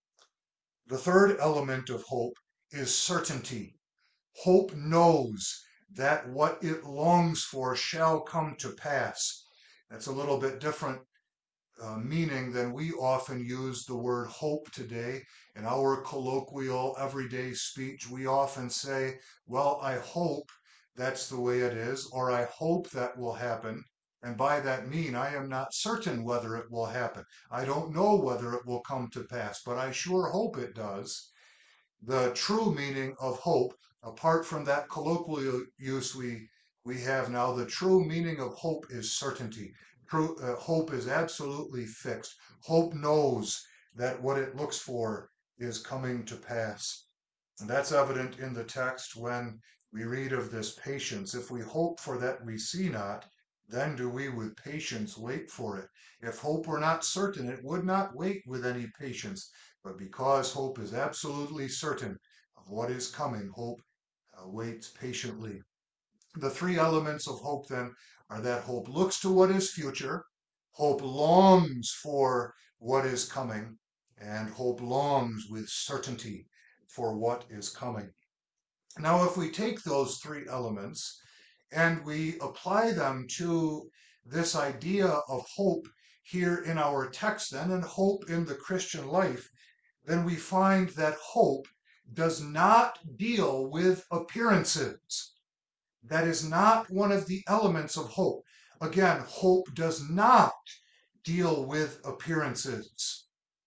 The third element of hope is certainty. Hope knows that what it longs for shall come to pass. That's a little bit different uh, meaning than we often use the word hope today. In our colloquial everyday speech, we often say, well, I hope that's the way it is, or I hope that will happen. And by that mean, I am not certain whether it will happen. I don't know whether it will come to pass, but I sure hope it does. The true meaning of hope, apart from that colloquial use we, we have now, the true meaning of hope is certainty. True, uh, hope is absolutely fixed. Hope knows that what it looks for is coming to pass. And that's evident in the text when we read of this patience. If we hope for that we see not, then do we with patience wait for it. If hope were not certain, it would not wait with any patience. But because hope is absolutely certain of what is coming, hope uh, waits patiently. The three elements of hope then are that hope looks to what is future, hope longs for what is coming, and hope longs with certainty for what is coming. Now, if we take those three elements and we apply them to this idea of hope here in our text then, and hope in the Christian life, then we find that hope does not deal with appearances. That is not one of the elements of hope. Again, hope does not deal with appearances.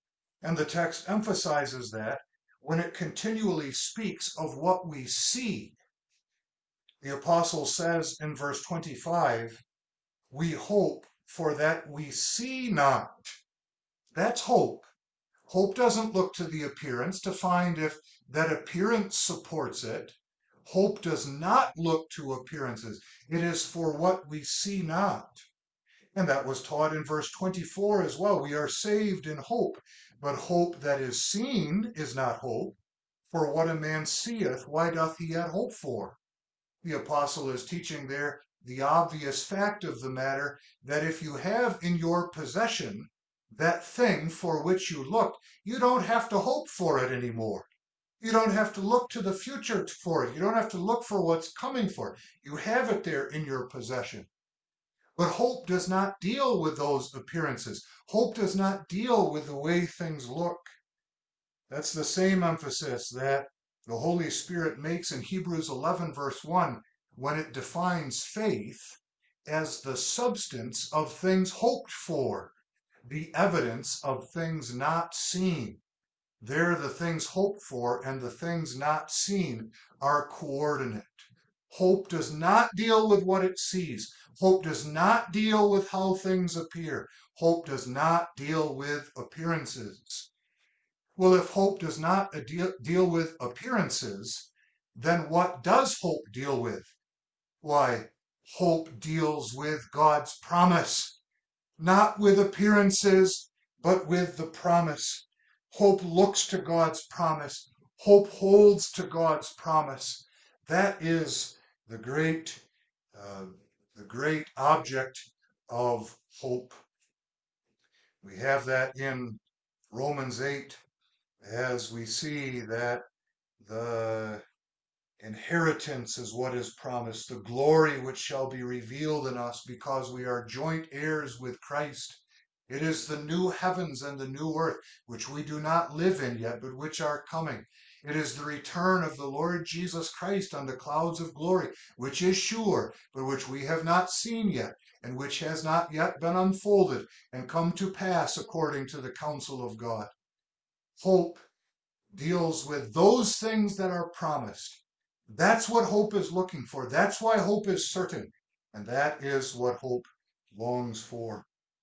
And the text emphasizes that when it continually speaks of what we see. The apostle says in verse twenty-five, we hope for that we see not. That's hope. Hope doesn't look to the appearance to find if that appearance supports it. Hope does not look to appearances. It is for what we see not. And that was taught in verse twenty-four as well. We are saved in hope, but hope that is seen is not hope. For what a man seeth, why doth he yet hope for? The apostle is teaching there the obvious fact of the matter, that if you have in your possession that thing for which you looked, you don't have to hope for it anymore. You don't have to look to the future for it. You don't have to look for what's coming for it. You have it there in your possession. But hope does not deal with those appearances. Hope does not deal with the way things look. That's the same emphasis that the Holy Spirit makes in Hebrews eleven, verse one, when it defines faith as the substance of things hoped for, the evidence of things not seen. There, the things hoped for and the things not seen are coordinate. Hope does not deal with what it sees. Hope does not deal with how things appear. Hope does not deal with appearances. Well, if hope does not deal, deal with appearances, then what does hope deal with? Why, hope deals with God's promise, not with appearances, but with the promise. Hope looks to God's promise. Hope holds to God's promise. That is the great, uh, the great object of hope. We have that in Romans eight, as we see that the inheritance is what is promised, the glory which shall be revealed in us because we are joint heirs with Christ. It is the new heavens and the new earth, which we do not live in yet, but which are coming. It is the return of the Lord Jesus Christ on the clouds of glory, which is sure, but which we have not seen yet, and which has not yet been unfolded and come to pass according to the counsel of God. Hope deals with those things that are promised. That's what hope is looking for. That's why hope is certain. And that is what hope longs for.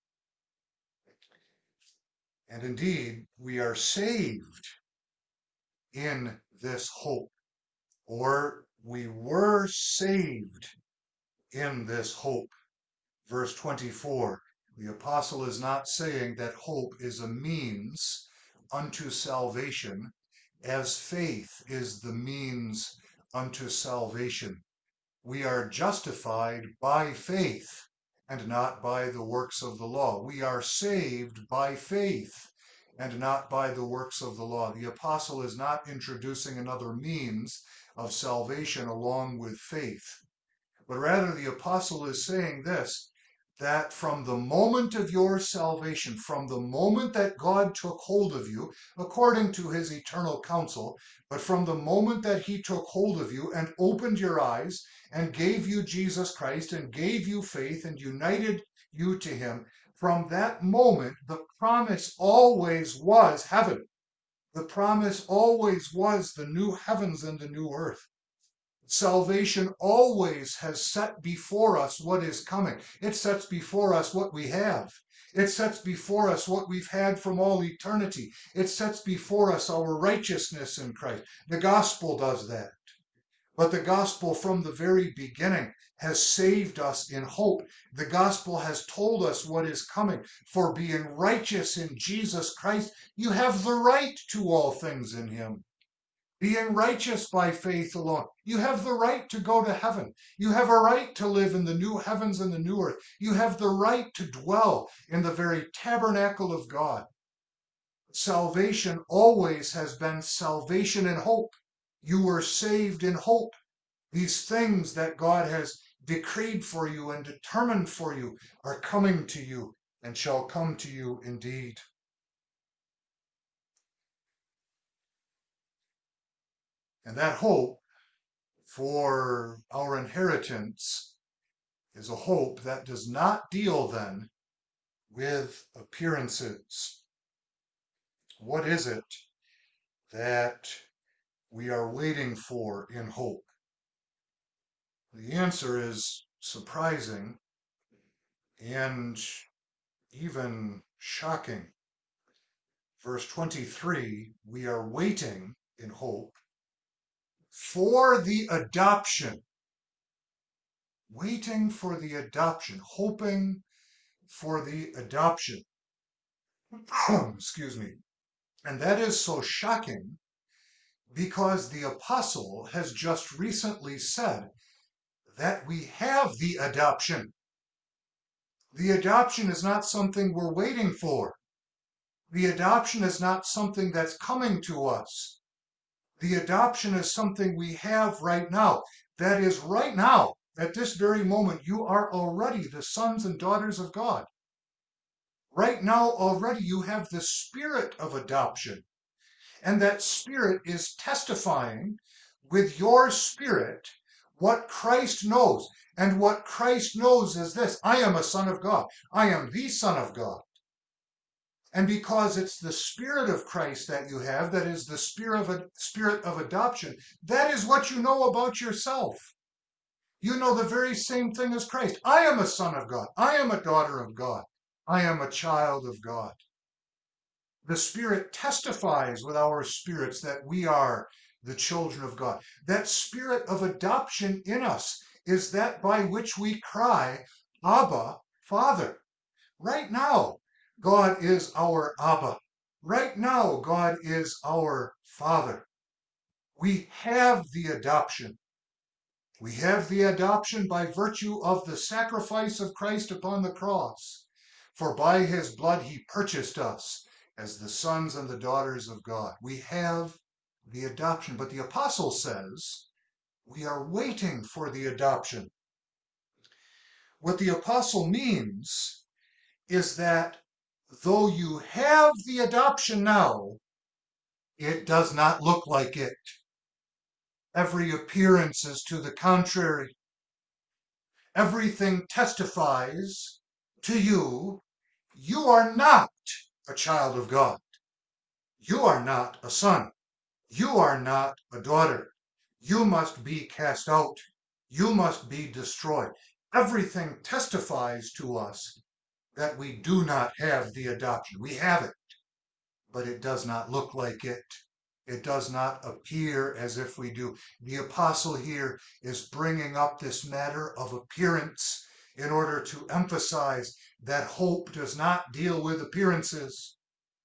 And indeed, we are saved in this hope, or we were saved in this hope. Verse twenty-four, the apostle is not saying that hope is a means unto salvation, as faith is the means unto salvation. We are justified by faith and not by the works of the law. We are saved by faith and not by the works of the law. The apostle is not introducing another means of salvation along with faith, but rather the apostle is saying this, that from the moment of your salvation, from the moment that God took hold of you, according to his eternal counsel, but from the moment that he took hold of you and opened your eyes and gave you Jesus Christ and gave you faith and united you to him, from that moment, the promise always was heaven. The promise always was the new heavens and the new earth. Salvation always has set before us what is coming. It sets before us what we have. It sets before us what we've had from all eternity. It sets before us our righteousness in Christ. The gospel does that. But the gospel from the very beginning has saved us in hope. The gospel has told us what is coming. For being righteous in Jesus Christ, you have the right to all things in him. Being righteous by faith alone, you have the right to go to heaven. You have a right to live in the new heavens and the new earth. You have the right to dwell in the very tabernacle of God. Salvation always has been salvation in hope. You were saved in hope. These things that God has decreed for you and determined for you are coming to you and shall come to you indeed. And that hope for our inheritance is a hope that does not deal then with appearances. What is it that we are waiting for in hope? The answer is surprising and even shocking. Verse twenty-three, we are waiting in hope for the adoption. Waiting for the adoption, hoping for the adoption. Excuse me. And that is so shocking because the apostle has just recently said that we have the adoption. The adoption is not something we're waiting for. The adoption is not something that's coming to us. The adoption is something we have right now. That is, right now, at this very moment, you are already the sons and daughters of God. Right now, already, you have the spirit of adoption. And that spirit is testifying with your spirit what Christ knows. And what Christ knows is this: I am a son of God. I am the Son of God. And because it's the Spirit of Christ that you have, that is the spirit of, spirit of adoption, that is what you know about yourself. You know the very same thing as Christ. I am a son of God. I am a daughter of God. I am a child of God. The Spirit testifies with our spirits that we are the children of God. That spirit of adoption in us is that by which we cry, Abba, Father. Right now, God is our Abba. Right now, God is our Father. We have the adoption. We have the adoption by virtue of the sacrifice of Christ upon the cross. For by his blood he purchased us as the sons and the daughters of God. We have the adoption. But the apostle says we are waiting for the adoption. What the apostle means is that though you have the adoption now, it does not look like it. Every appearance is to the contrary. Everything testifies to you, you are not a child of God. You are not a son. You are not a daughter. You must be cast out. You must be destroyed. Everything testifies to us that we do not have the adoption. We have it, but it does not look like it. It does not appear as if we do. The apostle here is bringing up this matter of appearance in order to emphasize that hope does not deal with appearances.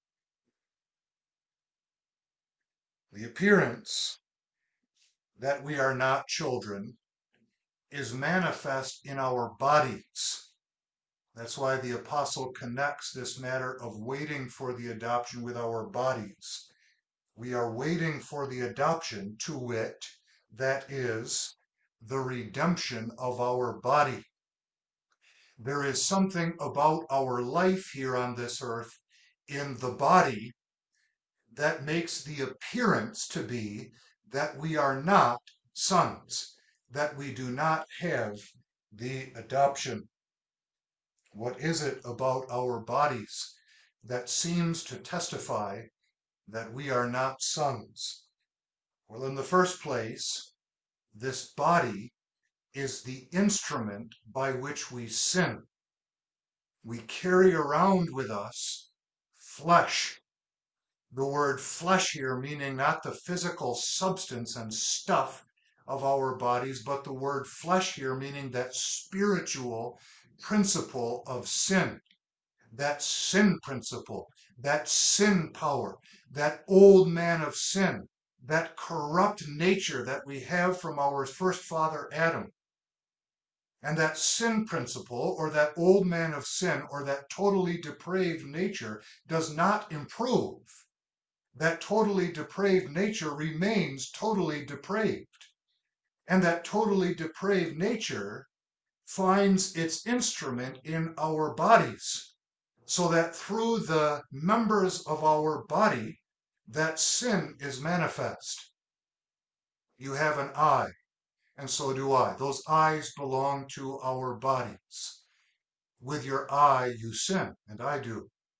The appearance that we are not children is manifest in our bodies. That's why the apostle connects this matter of waiting for the adoption with our bodies. We are waiting for the adoption, to wit, that is the redemption of our body. There is something about our life here on this earth in the body that makes the appearance to be that we are not sons, that we do not have the adoption. What is it about our bodies that seems to testify that we are not sons? Well, in the first place, this body is the instrument by which we sin. We carry around with us flesh. The word flesh here meaning not the physical substance and stuff of our bodies, but the word flesh here meaning that spiritual principle of sin, that sin principle, that sin power, that old man of sin, that corrupt nature that we have from our first father Adam. And that sin principle, or that old man of sin, or that totally depraved nature does not improve. That totally depraved nature remains totally depraved. And that totally depraved nature finds its instrument in our bodies, so that through the members of our body, that sin is manifest. You have an eye, and so do I. Those eyes belong to our bodies. With your eye you sin, and I do.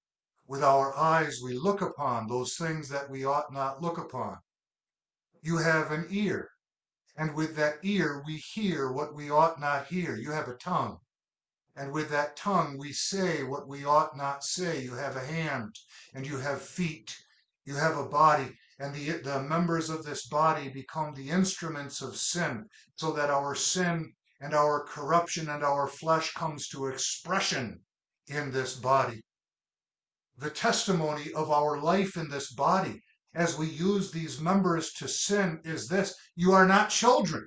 With our eyes we look upon those things that we ought not look upon. You have an ear, and with that ear we hear what we ought not hear. You have a tongue, and with that tongue we say what we ought not say. You have a hand, and you have feet. You have a body, and the, the members of this body become the instruments of sin, so that our sin and our corruption and our flesh comes to expression in this body. The testimony of our life in this body as we use these members to sin is this: you are not children.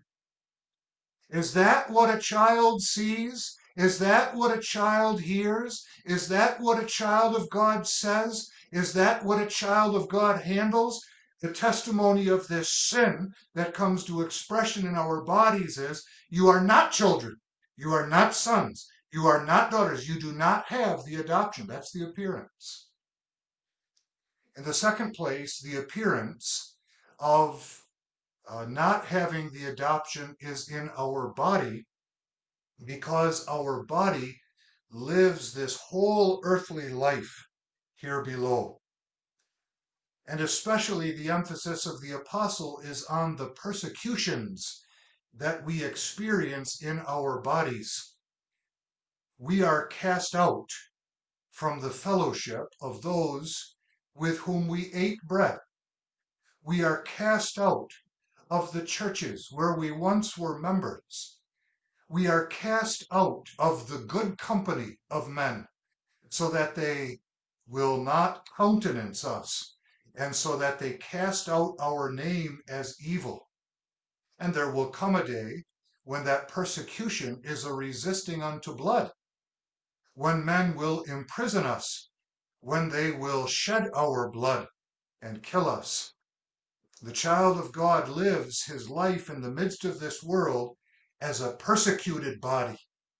Is that what a child sees? Is that what a child hears? Is that what a child of God says? Is that what a child of God handles? The testimony of this sin that comes to expression in our bodies is: you are not children. You are not sons. You are not daughters. You do not have the adoption. That's the appearance. In the second place, the appearance of uh, not having the adoption is in our body, because our body lives this whole earthly life here below. And especially the emphasis of the apostle is on the persecutions that we experience in our bodies. We are cast out from the fellowship of those with whom we ate bread. We are cast out of the churches where we once were members. We are cast out of the good company of men, so that they will not countenance us, and so that they cast out our name as evil. And there will come a day when that persecution is a resisting unto blood, when men will imprison us, when they will shed our blood and kill us. The child of God lives his life in the midst of this world as a persecuted body.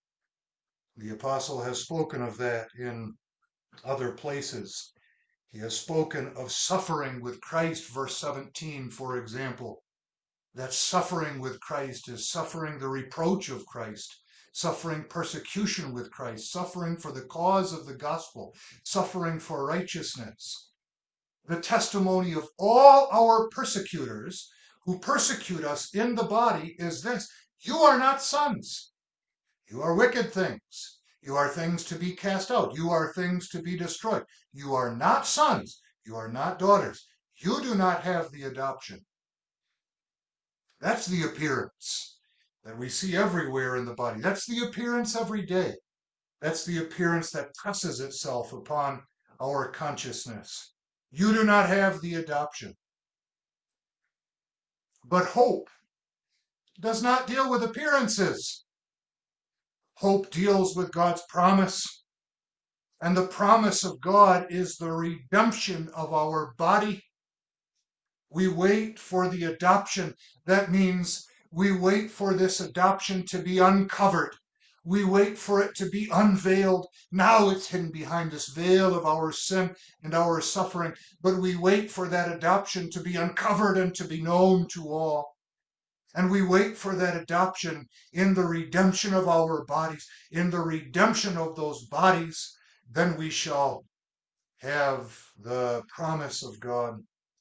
The apostle has spoken of that in other places. He has spoken of suffering with Christ, verse seventeen, for example. That suffering with Christ is suffering the reproach of Christ, suffering persecution with Christ, suffering for the cause of the gospel, suffering for righteousness. The testimony of all our persecutors who persecute us in the body is this: you are not sons. You are wicked things. You are things to be cast out. You are things to be destroyed. You are not sons. You are not daughters. You do not have the adoption. That's the appearance that we see everywhere in the body. That's the appearance every day. That's the appearance that presses itself upon our consciousness. You do not have the adoption. But hope does not deal with appearances. Hope deals with God's promise. And the promise of God is the redemption of our body. We wait for the adoption. That means we wait for this adoption to be uncovered. We wait for it to be unveiled. Now it's hidden behind this veil of our sin and our suffering, but we wait for that adoption to be uncovered and to be known to all. And we wait for that adoption in the redemption of our bodies, in the redemption of those bodies. Then we shall have the promise of God.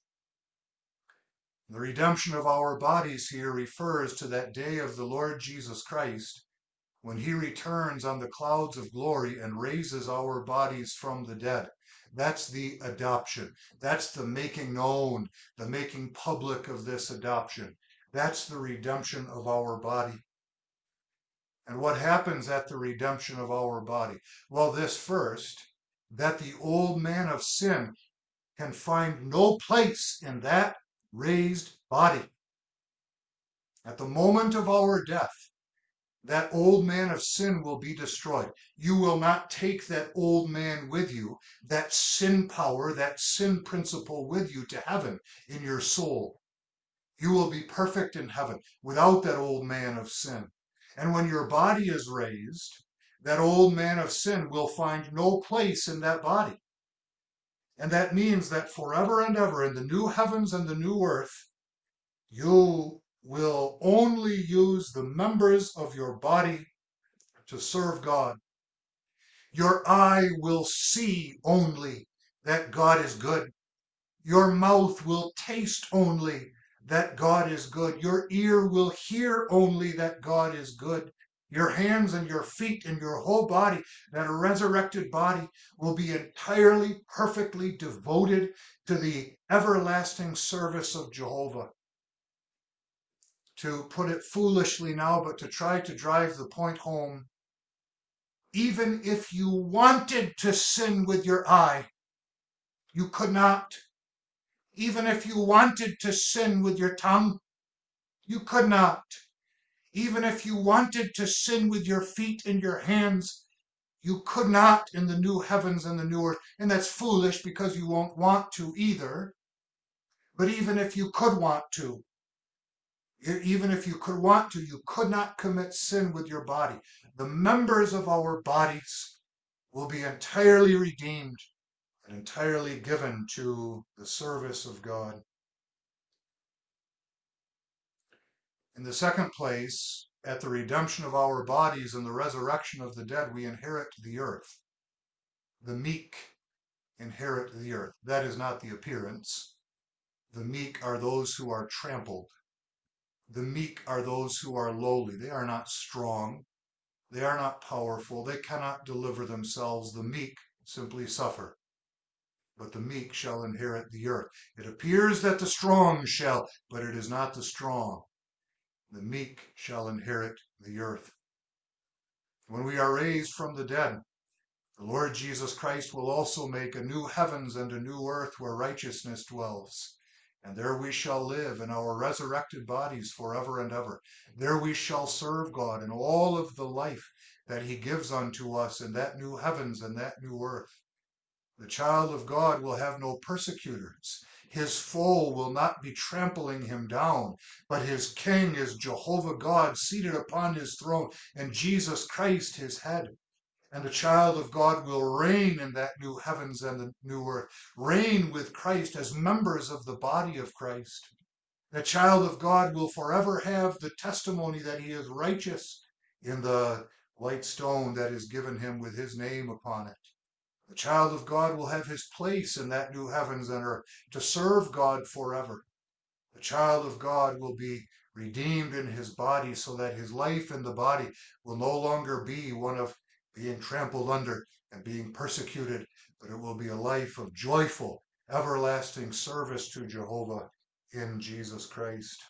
The redemption of our bodies here refers to that day of the Lord Jesus Christ, when he returns on the clouds of glory and raises our bodies from the dead. That's the adoption. That's the making known, the making public of this adoption. That's the redemption of our body. And what happens at the redemption of our body? Well, this first, that the old man of sin can find no place in that raised body. At the moment of our death, that old man of sin will be destroyed. You will not take that old man with you, that sin power, that sin principle with you to heaven in your soul. You will be perfect in heaven without that old man of sin. And when your body is raised, that old man of sin will find no place in that body. And that means that forever and ever in the new heavens and the new earth, you will only use the members of your body to serve God. Your eye will see only that God is good. Your mouth will taste only that God is good. Your ear will hear only that God is good. Your hands and your feet and your whole body, that resurrected body, will be entirely, perfectly devoted to the everlasting service of Jehovah. To put it foolishly now, but to try to drive the point home, even if you wanted to sin with your eye, you could not. Even if you wanted to sin with your tongue, you could not. Even if you wanted to sin with your feet and your hands, you could not in the new heavens and the new earth. And that's foolish because you won't want to either. But even if you could want to, even if you could want to, you could not commit sin with your body. The members of our bodies will be entirely redeemed and entirely given to the service of God. In the second place, at the redemption of our bodies and the resurrection of the dead, we inherit the earth. The meek inherit the earth. That is not the appearance. The meek are those who are trampled. The meek are those who are lowly. They are not strong. They are not powerful. They cannot deliver themselves. The meek simply suffer. But the meek shall inherit the earth. It appears that the strong shall, but it is not the strong. The meek shall inherit the earth. When we are raised from the dead, the Lord Jesus Christ will also make a new heavens and a new earth where righteousness dwells. And there we shall live in our resurrected bodies forever and ever. There we shall serve God in all of the life that he gives unto us in that new heavens and that new earth. The child of God will have no persecutors. His foe will not be trampling him down, but his king is Jehovah God seated upon his throne, and Jesus Christ his head. And the child of God will reign in that new heavens and the new earth, reign with Christ as members of the body of Christ. The child of God will forever have the testimony that he is righteous in the white stone that is given him with his name upon it. The child of God will have his place in that new heavens and earth to serve God forever. The child of God will be redeemed in his body so that his life in the body will no longer be one of being trampled under and being persecuted, but it will be a life of joyful, everlasting service to Jehovah in Jesus Christ.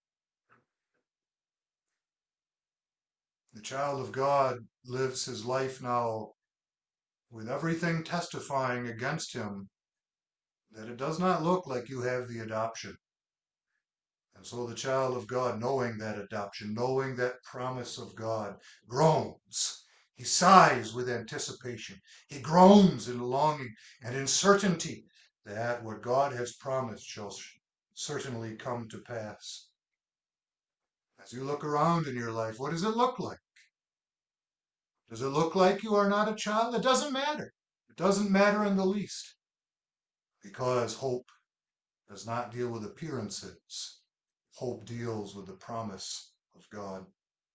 The child of God lives his life now with everything testifying against him that it does not look like you have the adoption. And so the child of God, knowing that adoption, knowing that promise of God, groans. He sighs with anticipation. He groans in longing and in certainty that what God has promised shall certainly come to pass. As you look around in your life, what does it look like? Does it look like you are not a child? It doesn't matter. It doesn't matter in the least. Because hope does not deal with appearances. Hope deals with the promise of God.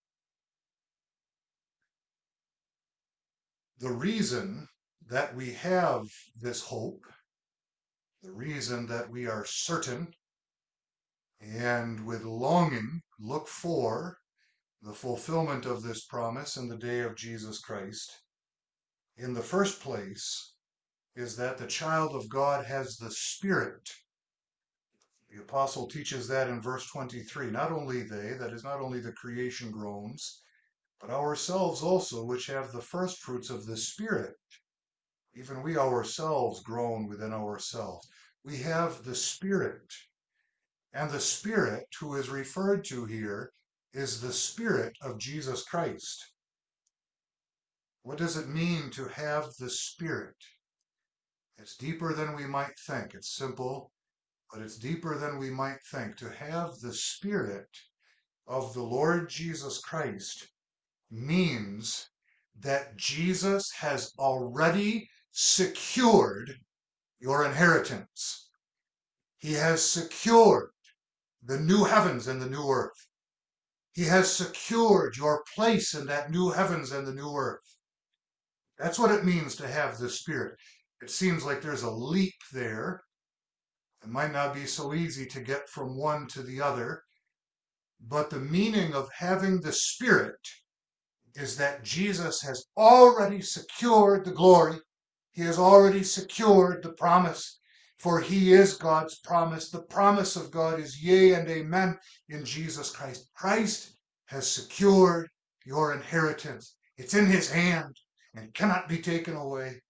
The reason that we have this hope, the reason that we are certain and with longing look for the fulfillment of this promise in the day of Jesus Christ, in the first place, is that the child of God has the Spirit. The apostle teaches that in verse twenty-three. Not only they, that is, not only the creation groans, but ourselves also, which have the first fruits of the Spirit. Even we ourselves groan within ourselves. We have the Spirit. And the Spirit who is referred to here is the Spirit of Jesus Christ. What does it mean to have the Spirit? It's deeper than we might think. It's simple, but it's deeper than we might think. To have the Spirit of the Lord Jesus Christ means that Jesus has already secured your inheritance. He has secured the new heavens and the new earth. He has secured your place in that new heavens and the new earth. That's what it means to have the Spirit. It seems like there's a leap there. It might not be so easy to get from one to the other, but the meaning of having the Spirit is that Jesus has already secured the glory. He has already secured the promise, for he is God's promise. The promise of God is yea and amen in Jesus Christ. Christ has secured your inheritance. It's in his hand and cannot be taken away.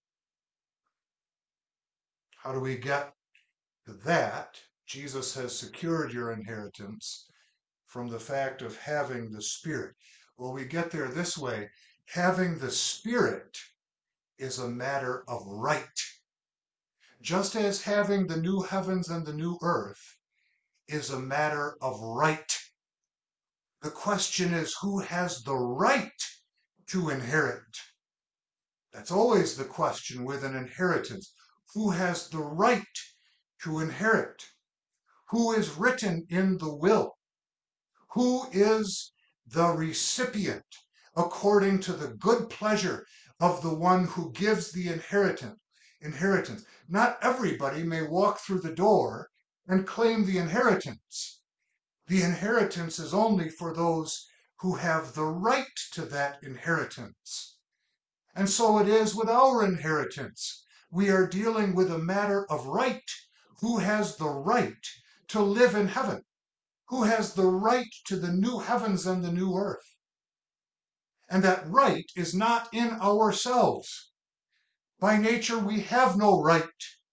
How do we get to that? Jesus has secured your inheritance from the fact of having the Spirit. Well, we get there this way. Having the Spirit is a matter of right. Just as having the new heavens and the new earth is a matter of right. The question is, who has the right to inherit? That's always the question with an inheritance. Who has the right to inherit? Who is written in the will? Who is the recipient according to the good pleasure of the one who gives the inheritance? Inheritance. Not everybody may walk through the door and claim the inheritance. The inheritance is only for those who have the right to that inheritance. And so it is with our inheritance. We are dealing with a matter of right. Who has the right to live in heaven? Who has the right to the new heavens and the new earth? And that right is not in ourselves. By nature, we have no right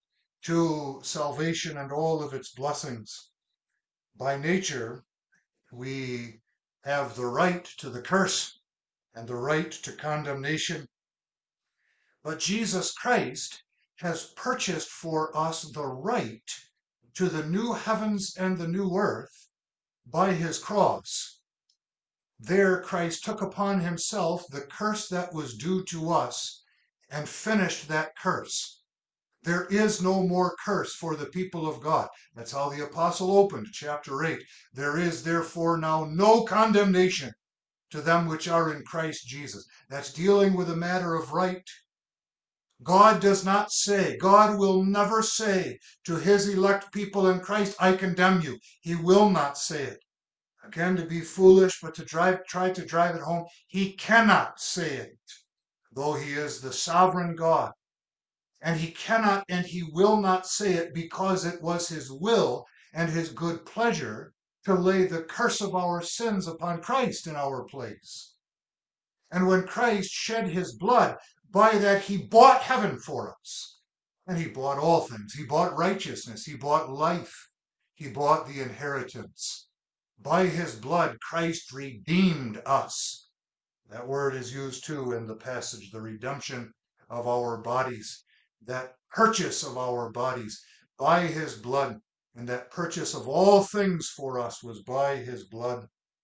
to salvation and all of its blessings. By nature, we have the right to the curse and the right to condemnation. But Jesus Christ has purchased for us the right to the new heavens and the new earth by his cross. There, Christ took upon himself the curse that was due to us and finished that curse. There is no more curse for the people of God. That's how the apostle opened chapter eight. There is therefore now no condemnation to them which are in Christ Jesus. That's dealing with a matter of right. God does not say, God will never say to his elect people in Christ, I condemn you. He will not say it. Again, to be foolish, but to drive, try to drive it home, he cannot say it, though he is the sovereign God. And he cannot and he will not say it because it was his will and his good pleasure to lay the curse of our sins upon Christ in our place. And when Christ shed his blood, by that he bought heaven for us. And he bought all things. He bought righteousness. He bought life. He bought the inheritance. By his blood, Christ redeemed us. That word is used too in the passage, the redemption of our bodies, that purchase of our bodies by his blood, and that purchase of all things for us was by his blood.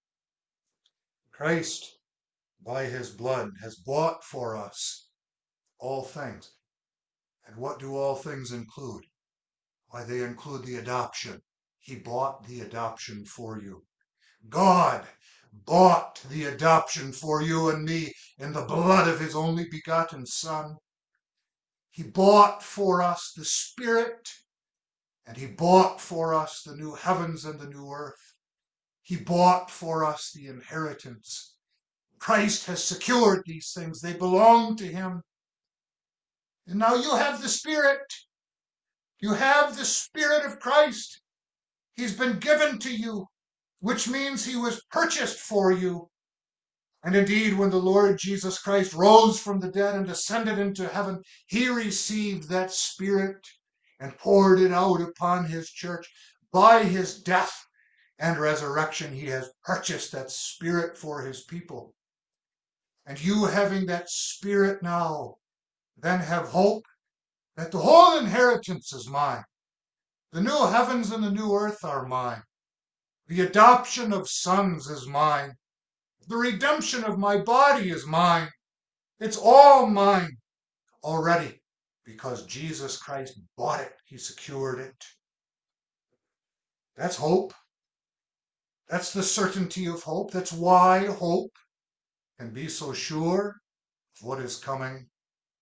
Christ, by his blood, has bought for us all things. And what do all things include? Why, they include the adoption. He bought the adoption for you. God bought the adoption for you and me in the blood of his only begotten Son. He bought for us the Spirit, and he bought for us the new heavens and the new earth. He bought for us the inheritance. Christ has secured these things. They belong to him. And now you have the Spirit. You have the Spirit of Christ. He's been given to you, which means he was purchased for you. And indeed, when the Lord Jesus Christ rose from the dead and ascended into heaven, he received that Spirit and poured it out upon his church. By his death and resurrection, he has purchased that Spirit for his people. And you, having that Spirit now, then have hope that the whole inheritance is mine. The new heavens and the new earth are mine. The adoption of sons is mine. The redemption of my body is mine. It's all mine already because Jesus Christ bought it. He secured it. That's hope. That's the certainty of hope. That's why hope can be so sure of what is coming,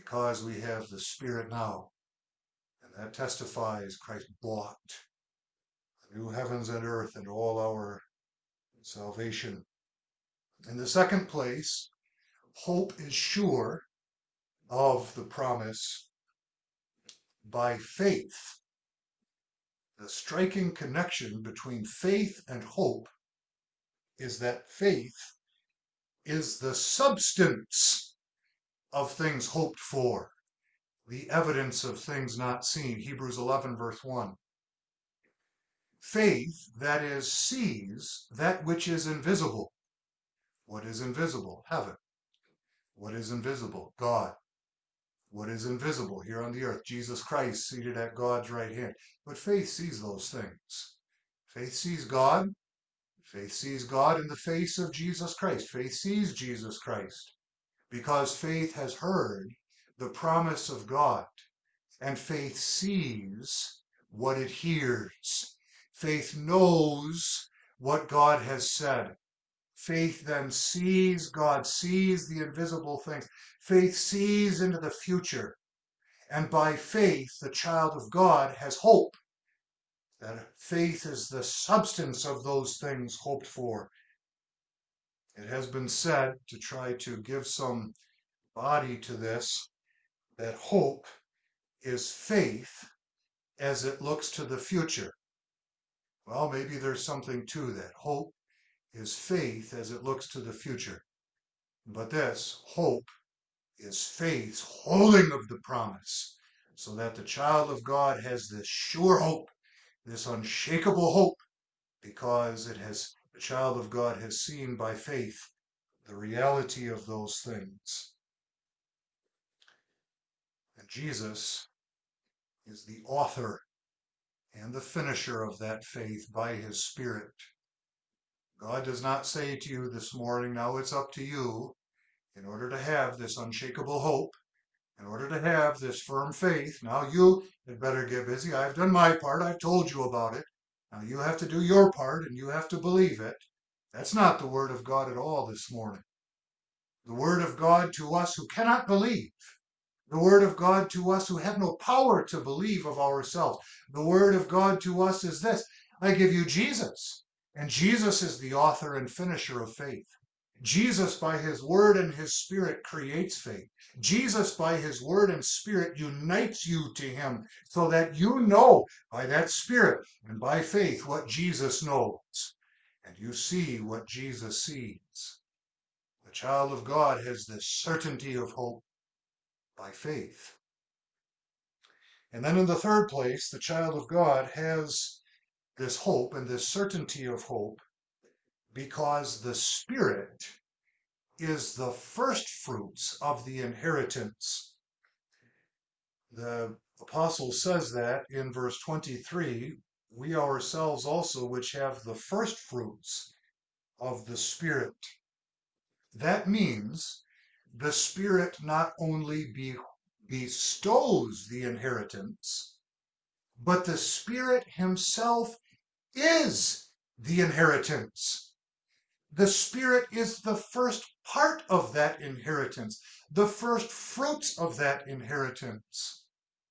because we have the Spirit now. And that testifies Christ bought the new heavens and earth and all our salvation. In the second place, hope is sure of the promise by faith. The striking connection between faith and hope is that faith is the substance of things hoped for, the evidence of things not seen. Hebrews eleven, verse one. Faith, that is, sees that which is invisible. What is invisible? Heaven. What is invisible? God. What is invisible here on the earth? Jesus Christ seated at God's right hand. But faith sees those things. Faith sees God. Faith sees God in the face of Jesus Christ. Faith sees Jesus Christ because faith has heard the promise of God, and faith sees what it hears. Faith knows what God has said. Faith then sees God, sees the invisible things. Faith sees into the future. And by faith, the child of God has hope. That faith is the substance of those things hoped for. It has been said, to try to give some body to this, that hope is faith as it looks to the future. Well, maybe there's something to that. Hope is faith as it looks to the future. But this, hope, is faith's holding of the promise, so that the child of God has this sure hope, this unshakable hope, because it has the child of God has seen by faith the reality of those things. And Jesus is the author and the finisher of that faith by his Spirit. God does not say to you this morning, now it's up to you, in order to have this unshakable hope, in order to have this firm faith, now you had better get busy. I've done my part. I've told you about it. Now you have to do your part and you have to believe it. That's not the word of God at all this morning. The word of God to us who cannot believe. The word of God to us who have no power to believe of ourselves. The word of God to us is this: I give you Jesus. And Jesus is the author and finisher of faith. Jesus, by his word and his Spirit, creates faith. Jesus, by his word and Spirit, unites you to him so that you know by that Spirit and by faith what Jesus knows. And you see what Jesus sees. The child of God has this certainty of hope by faith. And then in the third place, the child of God has this hope and this certainty of hope because the Spirit is the first fruits of the inheritance. The apostle says that in verse twenty-three, we ourselves also which have the first fruits of the Spirit. That means the Spirit not only be, bestows the inheritance, but the Spirit himself is the inheritance. The Spirit is the first part of that inheritance, the first fruits of that inheritance.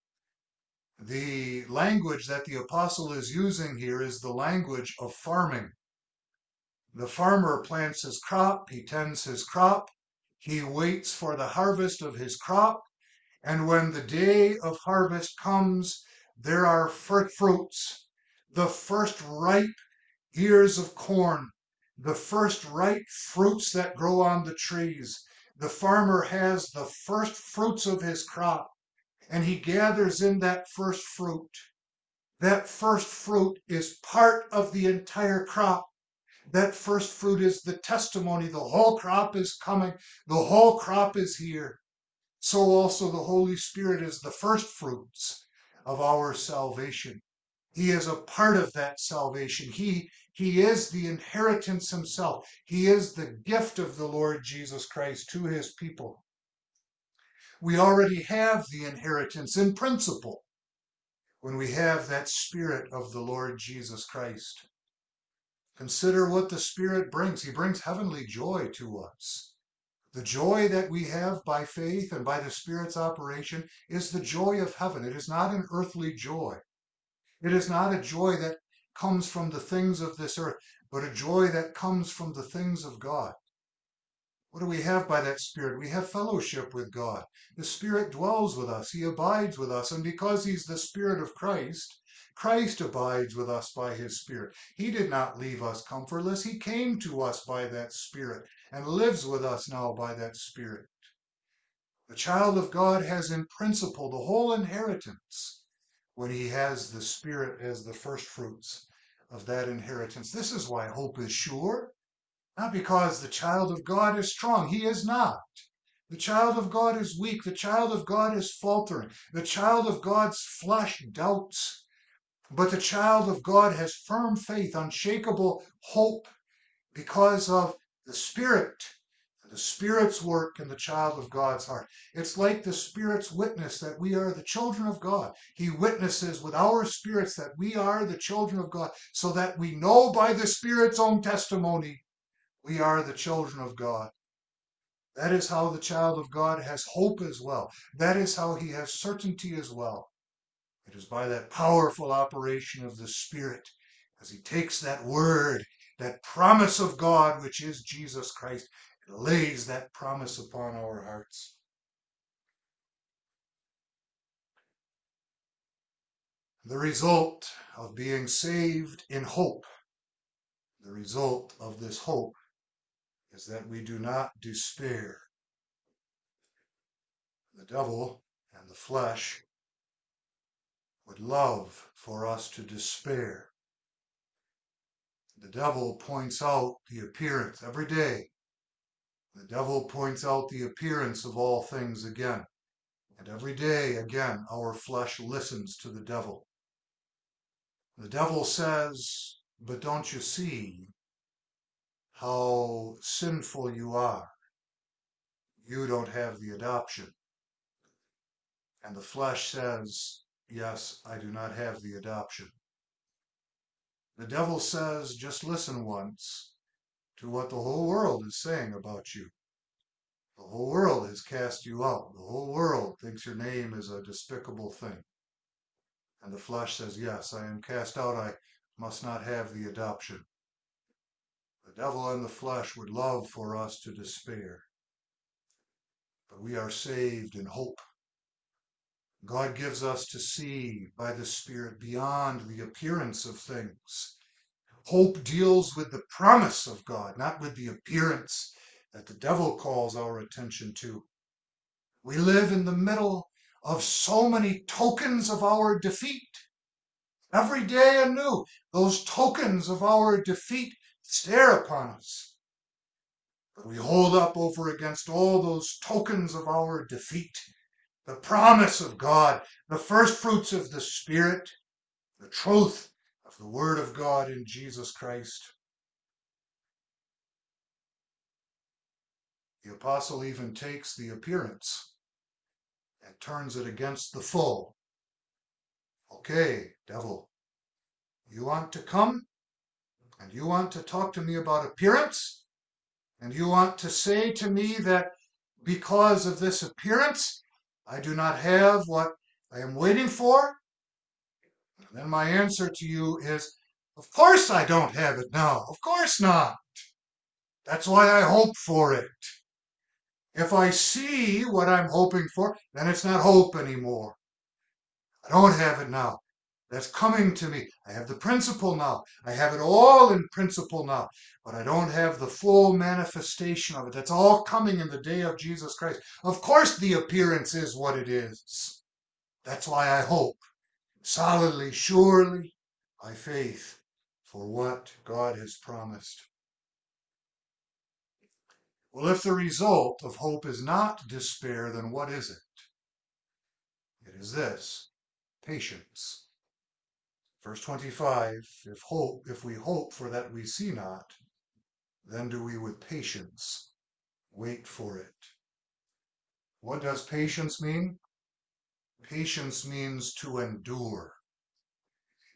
The language that the apostle is using here is the language of farming. The farmer plants his crop, he tends his crop, he waits for the harvest of his crop, and when the day of harvest comes, there are fruits, the first ripe ears of corn, the first ripe fruits that grow on the trees. The farmer has the first fruits of his crop, and he gathers in that first fruit. That first fruit is part of the entire crop. That first fruit is the testimony. The whole crop is coming. The whole crop is here. So also the Holy Spirit is the first fruits of our salvation. He is a part of that salvation. He, he is the inheritance himself. He is the gift of the Lord Jesus Christ to his people. We already have the inheritance in principle when we have that Spirit of the Lord Jesus Christ. Consider what the Spirit brings. He brings heavenly joy to us. The joy that we have by faith and by the Spirit's operation is the joy of heaven. It is not an earthly joy. It is not a joy that comes from the things of this earth, but a joy that comes from the things of God. What do we have by that Spirit? We have fellowship with God. The Spirit dwells with us. He abides with us. And because He's the Spirit of Christ, Christ abides with us by His Spirit. He did not leave us comfortless. He came to us by that Spirit and lives with us now by that Spirit. The child of God has in principle the whole inheritance when he has the Spirit as the first fruits of that inheritance. This is why hope is sure. Not because the child of God is strong. He is not. The child of God is weak. The child of God is faltering. The child of God's flesh doubts. But the child of God has firm faith, unshakable hope because of the Spirit, the Spirit's work in the child of God's heart. It's like the Spirit's witness that we are the children of God. He witnesses with our spirits that we are the children of God, so that we know by the Spirit's own testimony we are the children of God. That is how the child of God has hope as well. That is how he has certainty as well. It is by that powerful operation of the Spirit, as he takes that word, that promise of God, which is Jesus Christ, and lays that promise upon our hearts. The result of being saved in hope, the result of this hope, is that we do not despair. The devil and the flesh would love for us to despair. The devil points out the appearance every day. The devil points out the appearance of all things again. And every day again, our flesh listens to the devil. The devil says, but don't you see how sinful you are? You don't have the adoption. And the flesh says, yes, I do not have the adoption. The devil says, just listen once to what the whole world is saying about you. The whole world has cast you out. The whole world thinks your name is a despicable thing. And the flesh says, yes, I am cast out. I must not have the adoption. The devil and the flesh would love for us to despair. But we are saved in hope. God gives us to see by the Spirit beyond the appearance of things. Hope deals with the promise of God, not with the appearance that the devil calls our attention to. We live in the middle of so many tokens of our defeat. Every day anew, those tokens of our defeat stare upon us. But we hold up over against all those tokens of our defeat the promise of God, the first fruits of the Spirit, the truth of the Word of God in Jesus Christ. The apostle even takes the appearance and turns it against the foe. Okay, devil, you want to come and you want to talk to me about appearance, and you want to say to me that because of this appearance, I do not have what I am waiting for? And then my answer to you is, of course I don't have it now. Of course not. That's why I hope for it. If I see what I'm hoping for, then it's not hope anymore. I don't have it now. That's coming to me. I have the principle now. I have it all in principle now. But I don't have the full manifestation of it. That's all coming in the day of Jesus Christ. Of course the appearance is what it is. That's why I hope solidly, surely, by faith, for what God has promised. Well, if the result of hope is not despair, then what is it? It is this: patience. Verse twenty-five, if hope, if we hope for that we see not, then do we with patience wait for it. What does patience mean? Patience means to endure.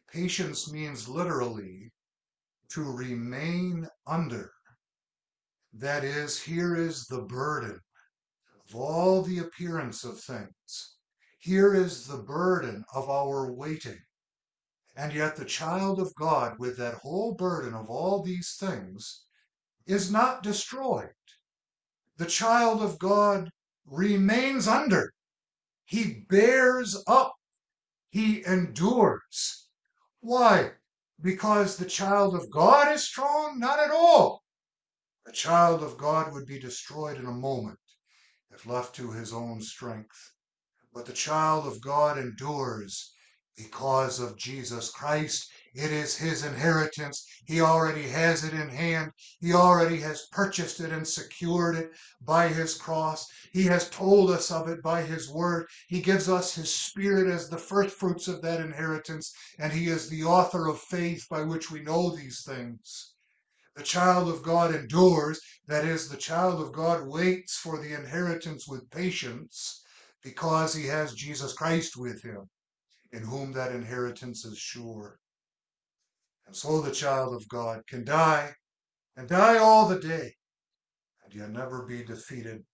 Patience means literally to remain under. That is, here is the burden of all the appearance of things. Here is the burden of our waiting. And yet the child of God, with that whole burden of all these things, is not destroyed. The child of God remains under. He bears up. He endures. Why? Because the child of God is strong? Not at all. The child of God would be destroyed in a moment if left to his own strength. But the child of God endures because of Jesus Christ. It is his inheritance. He already has it in hand. He already has purchased it and secured it by his cross. He has told us of it by his word. He gives us his spirit as the first fruits of that inheritance, and he is the author of faith by which we know these things. The child of God endures, that is, the child of God waits for the inheritance with patience because he has Jesus Christ with him, in whom that inheritance is sure. And so the child of God can die, and die all the day, and yet never be defeated.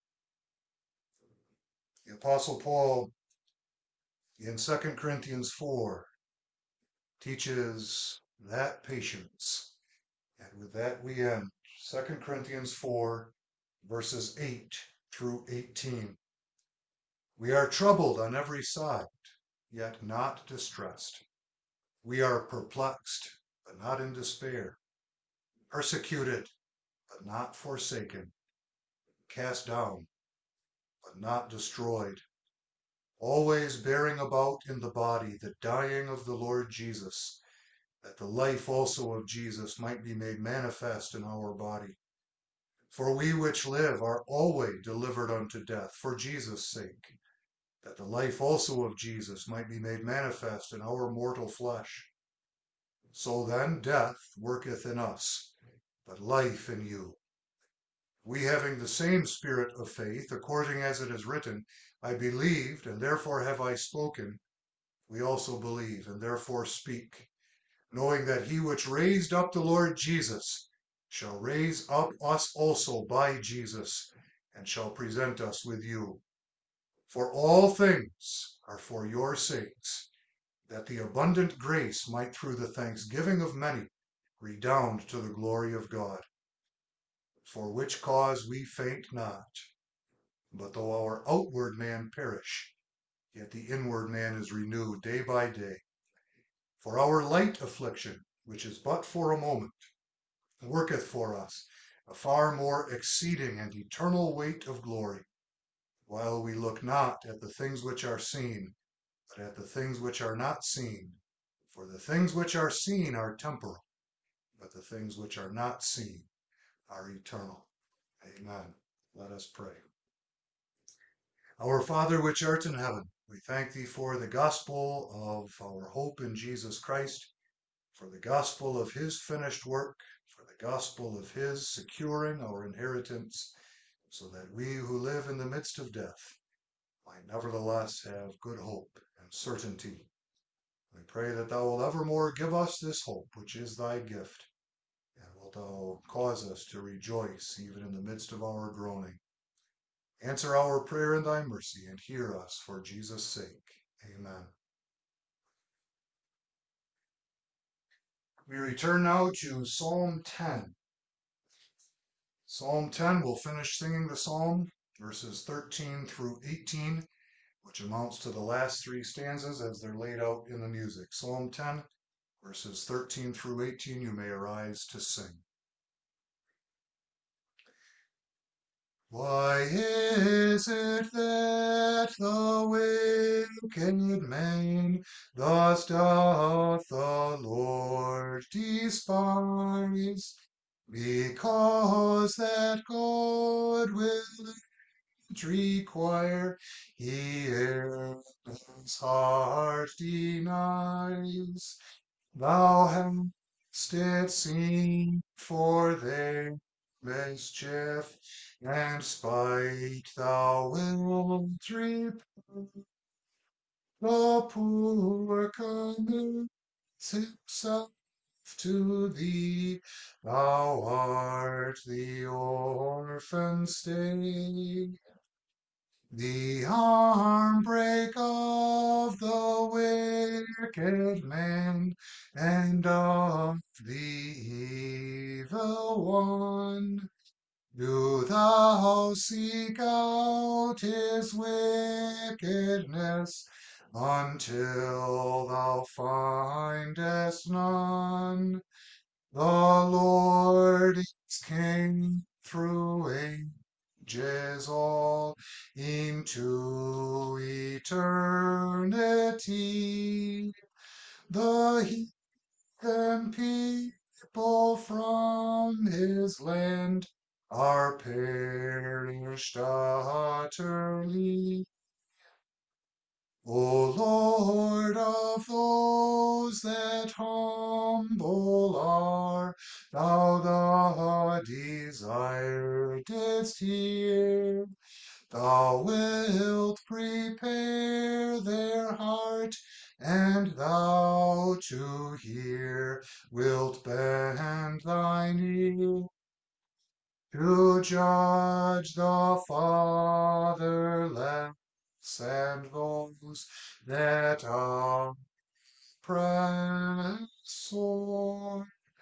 The Apostle Paul in Second Corinthians four teaches that patience. And with that we end. Second Corinthians four, verses eight through eighteen. We are troubled on every side, yet not distressed. We are perplexed, but not in despair. Persecuted, but not forsaken. Cast down, but not destroyed. Always bearing about in the body the dying of the Lord Jesus, that the life also of Jesus might be made manifest in our body. For we which live are always delivered unto death for Jesus' sake, that the life also of Jesus might be made manifest in our mortal flesh. So then death worketh in us, but life in you. We having the same spirit of faith, according as it is written, I believed, and therefore have I spoken. We also believe, and therefore speak, knowing that he which raised up the Lord Jesus shall raise up us also by Jesus, and shall present us with you. For all things are for your sakes, that the abundant grace might through the thanksgiving of many redound to the glory of God. For which cause we faint not, but though our outward man perish, yet the inward man is renewed day by day. For our light affliction, which is but for a moment, worketh for us a far more exceeding and eternal weight of glory, while we look not at the things which are seen, but at the things which are not seen. For the things which are seen are temporal, but the things which are not seen are eternal. Amen. Let us pray. Our Father which art in heaven, we thank thee for the gospel of our hope in Jesus Christ, for the gospel of his finished work, for the gospel of his securing our inheritance, so that we who live in the midst of death might nevertheless have good hope and certainty. We pray that thou wilt evermore give us this hope, which is thy gift, and wilt thou cause us to rejoice even in the midst of our groaning. Answer our prayer in thy mercy, and hear us for Jesus' sake. Amen. We return now to Psalm ten. Psalm ten, we'll finish singing the psalm, verses thirteen through eighteen, which amounts to the last three stanzas as they're laid out in the music. Psalm ten, verses thirteen through eighteen, you may arise to sing. Why is it that the wicked man thus doth the Lord despise? Because that God will require, he his heart denies. Thou hast it seen for their mischief and spite, thou wilt repay. The poor commits himself to thee. Thou art the orphan's stay, the arm break of the wicked man, and of the evil one. Do thou seek out his wickedness until thou findest none. The Lord is King through ages all into eternity. The heathen people from his land are perished utterly. O Lord of those that humble are, thou the desire didst hear. Thou wilt prepare their heart, and thou to hear wilt bend thine ear. To judge the fatherless and those that are oppressed sore.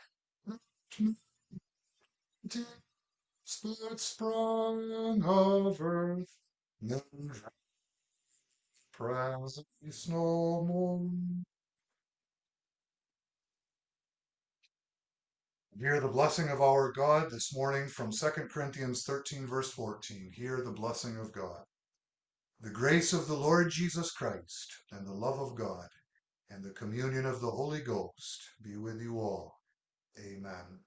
But sprung of earth, never presence no more. Hear the blessing of our God this morning from Second Corinthians thirteen, verse fourteen. Hear the blessing of God. The grace of the Lord Jesus Christ, and the love of God, and the communion of the Holy Ghost be with you all. Amen.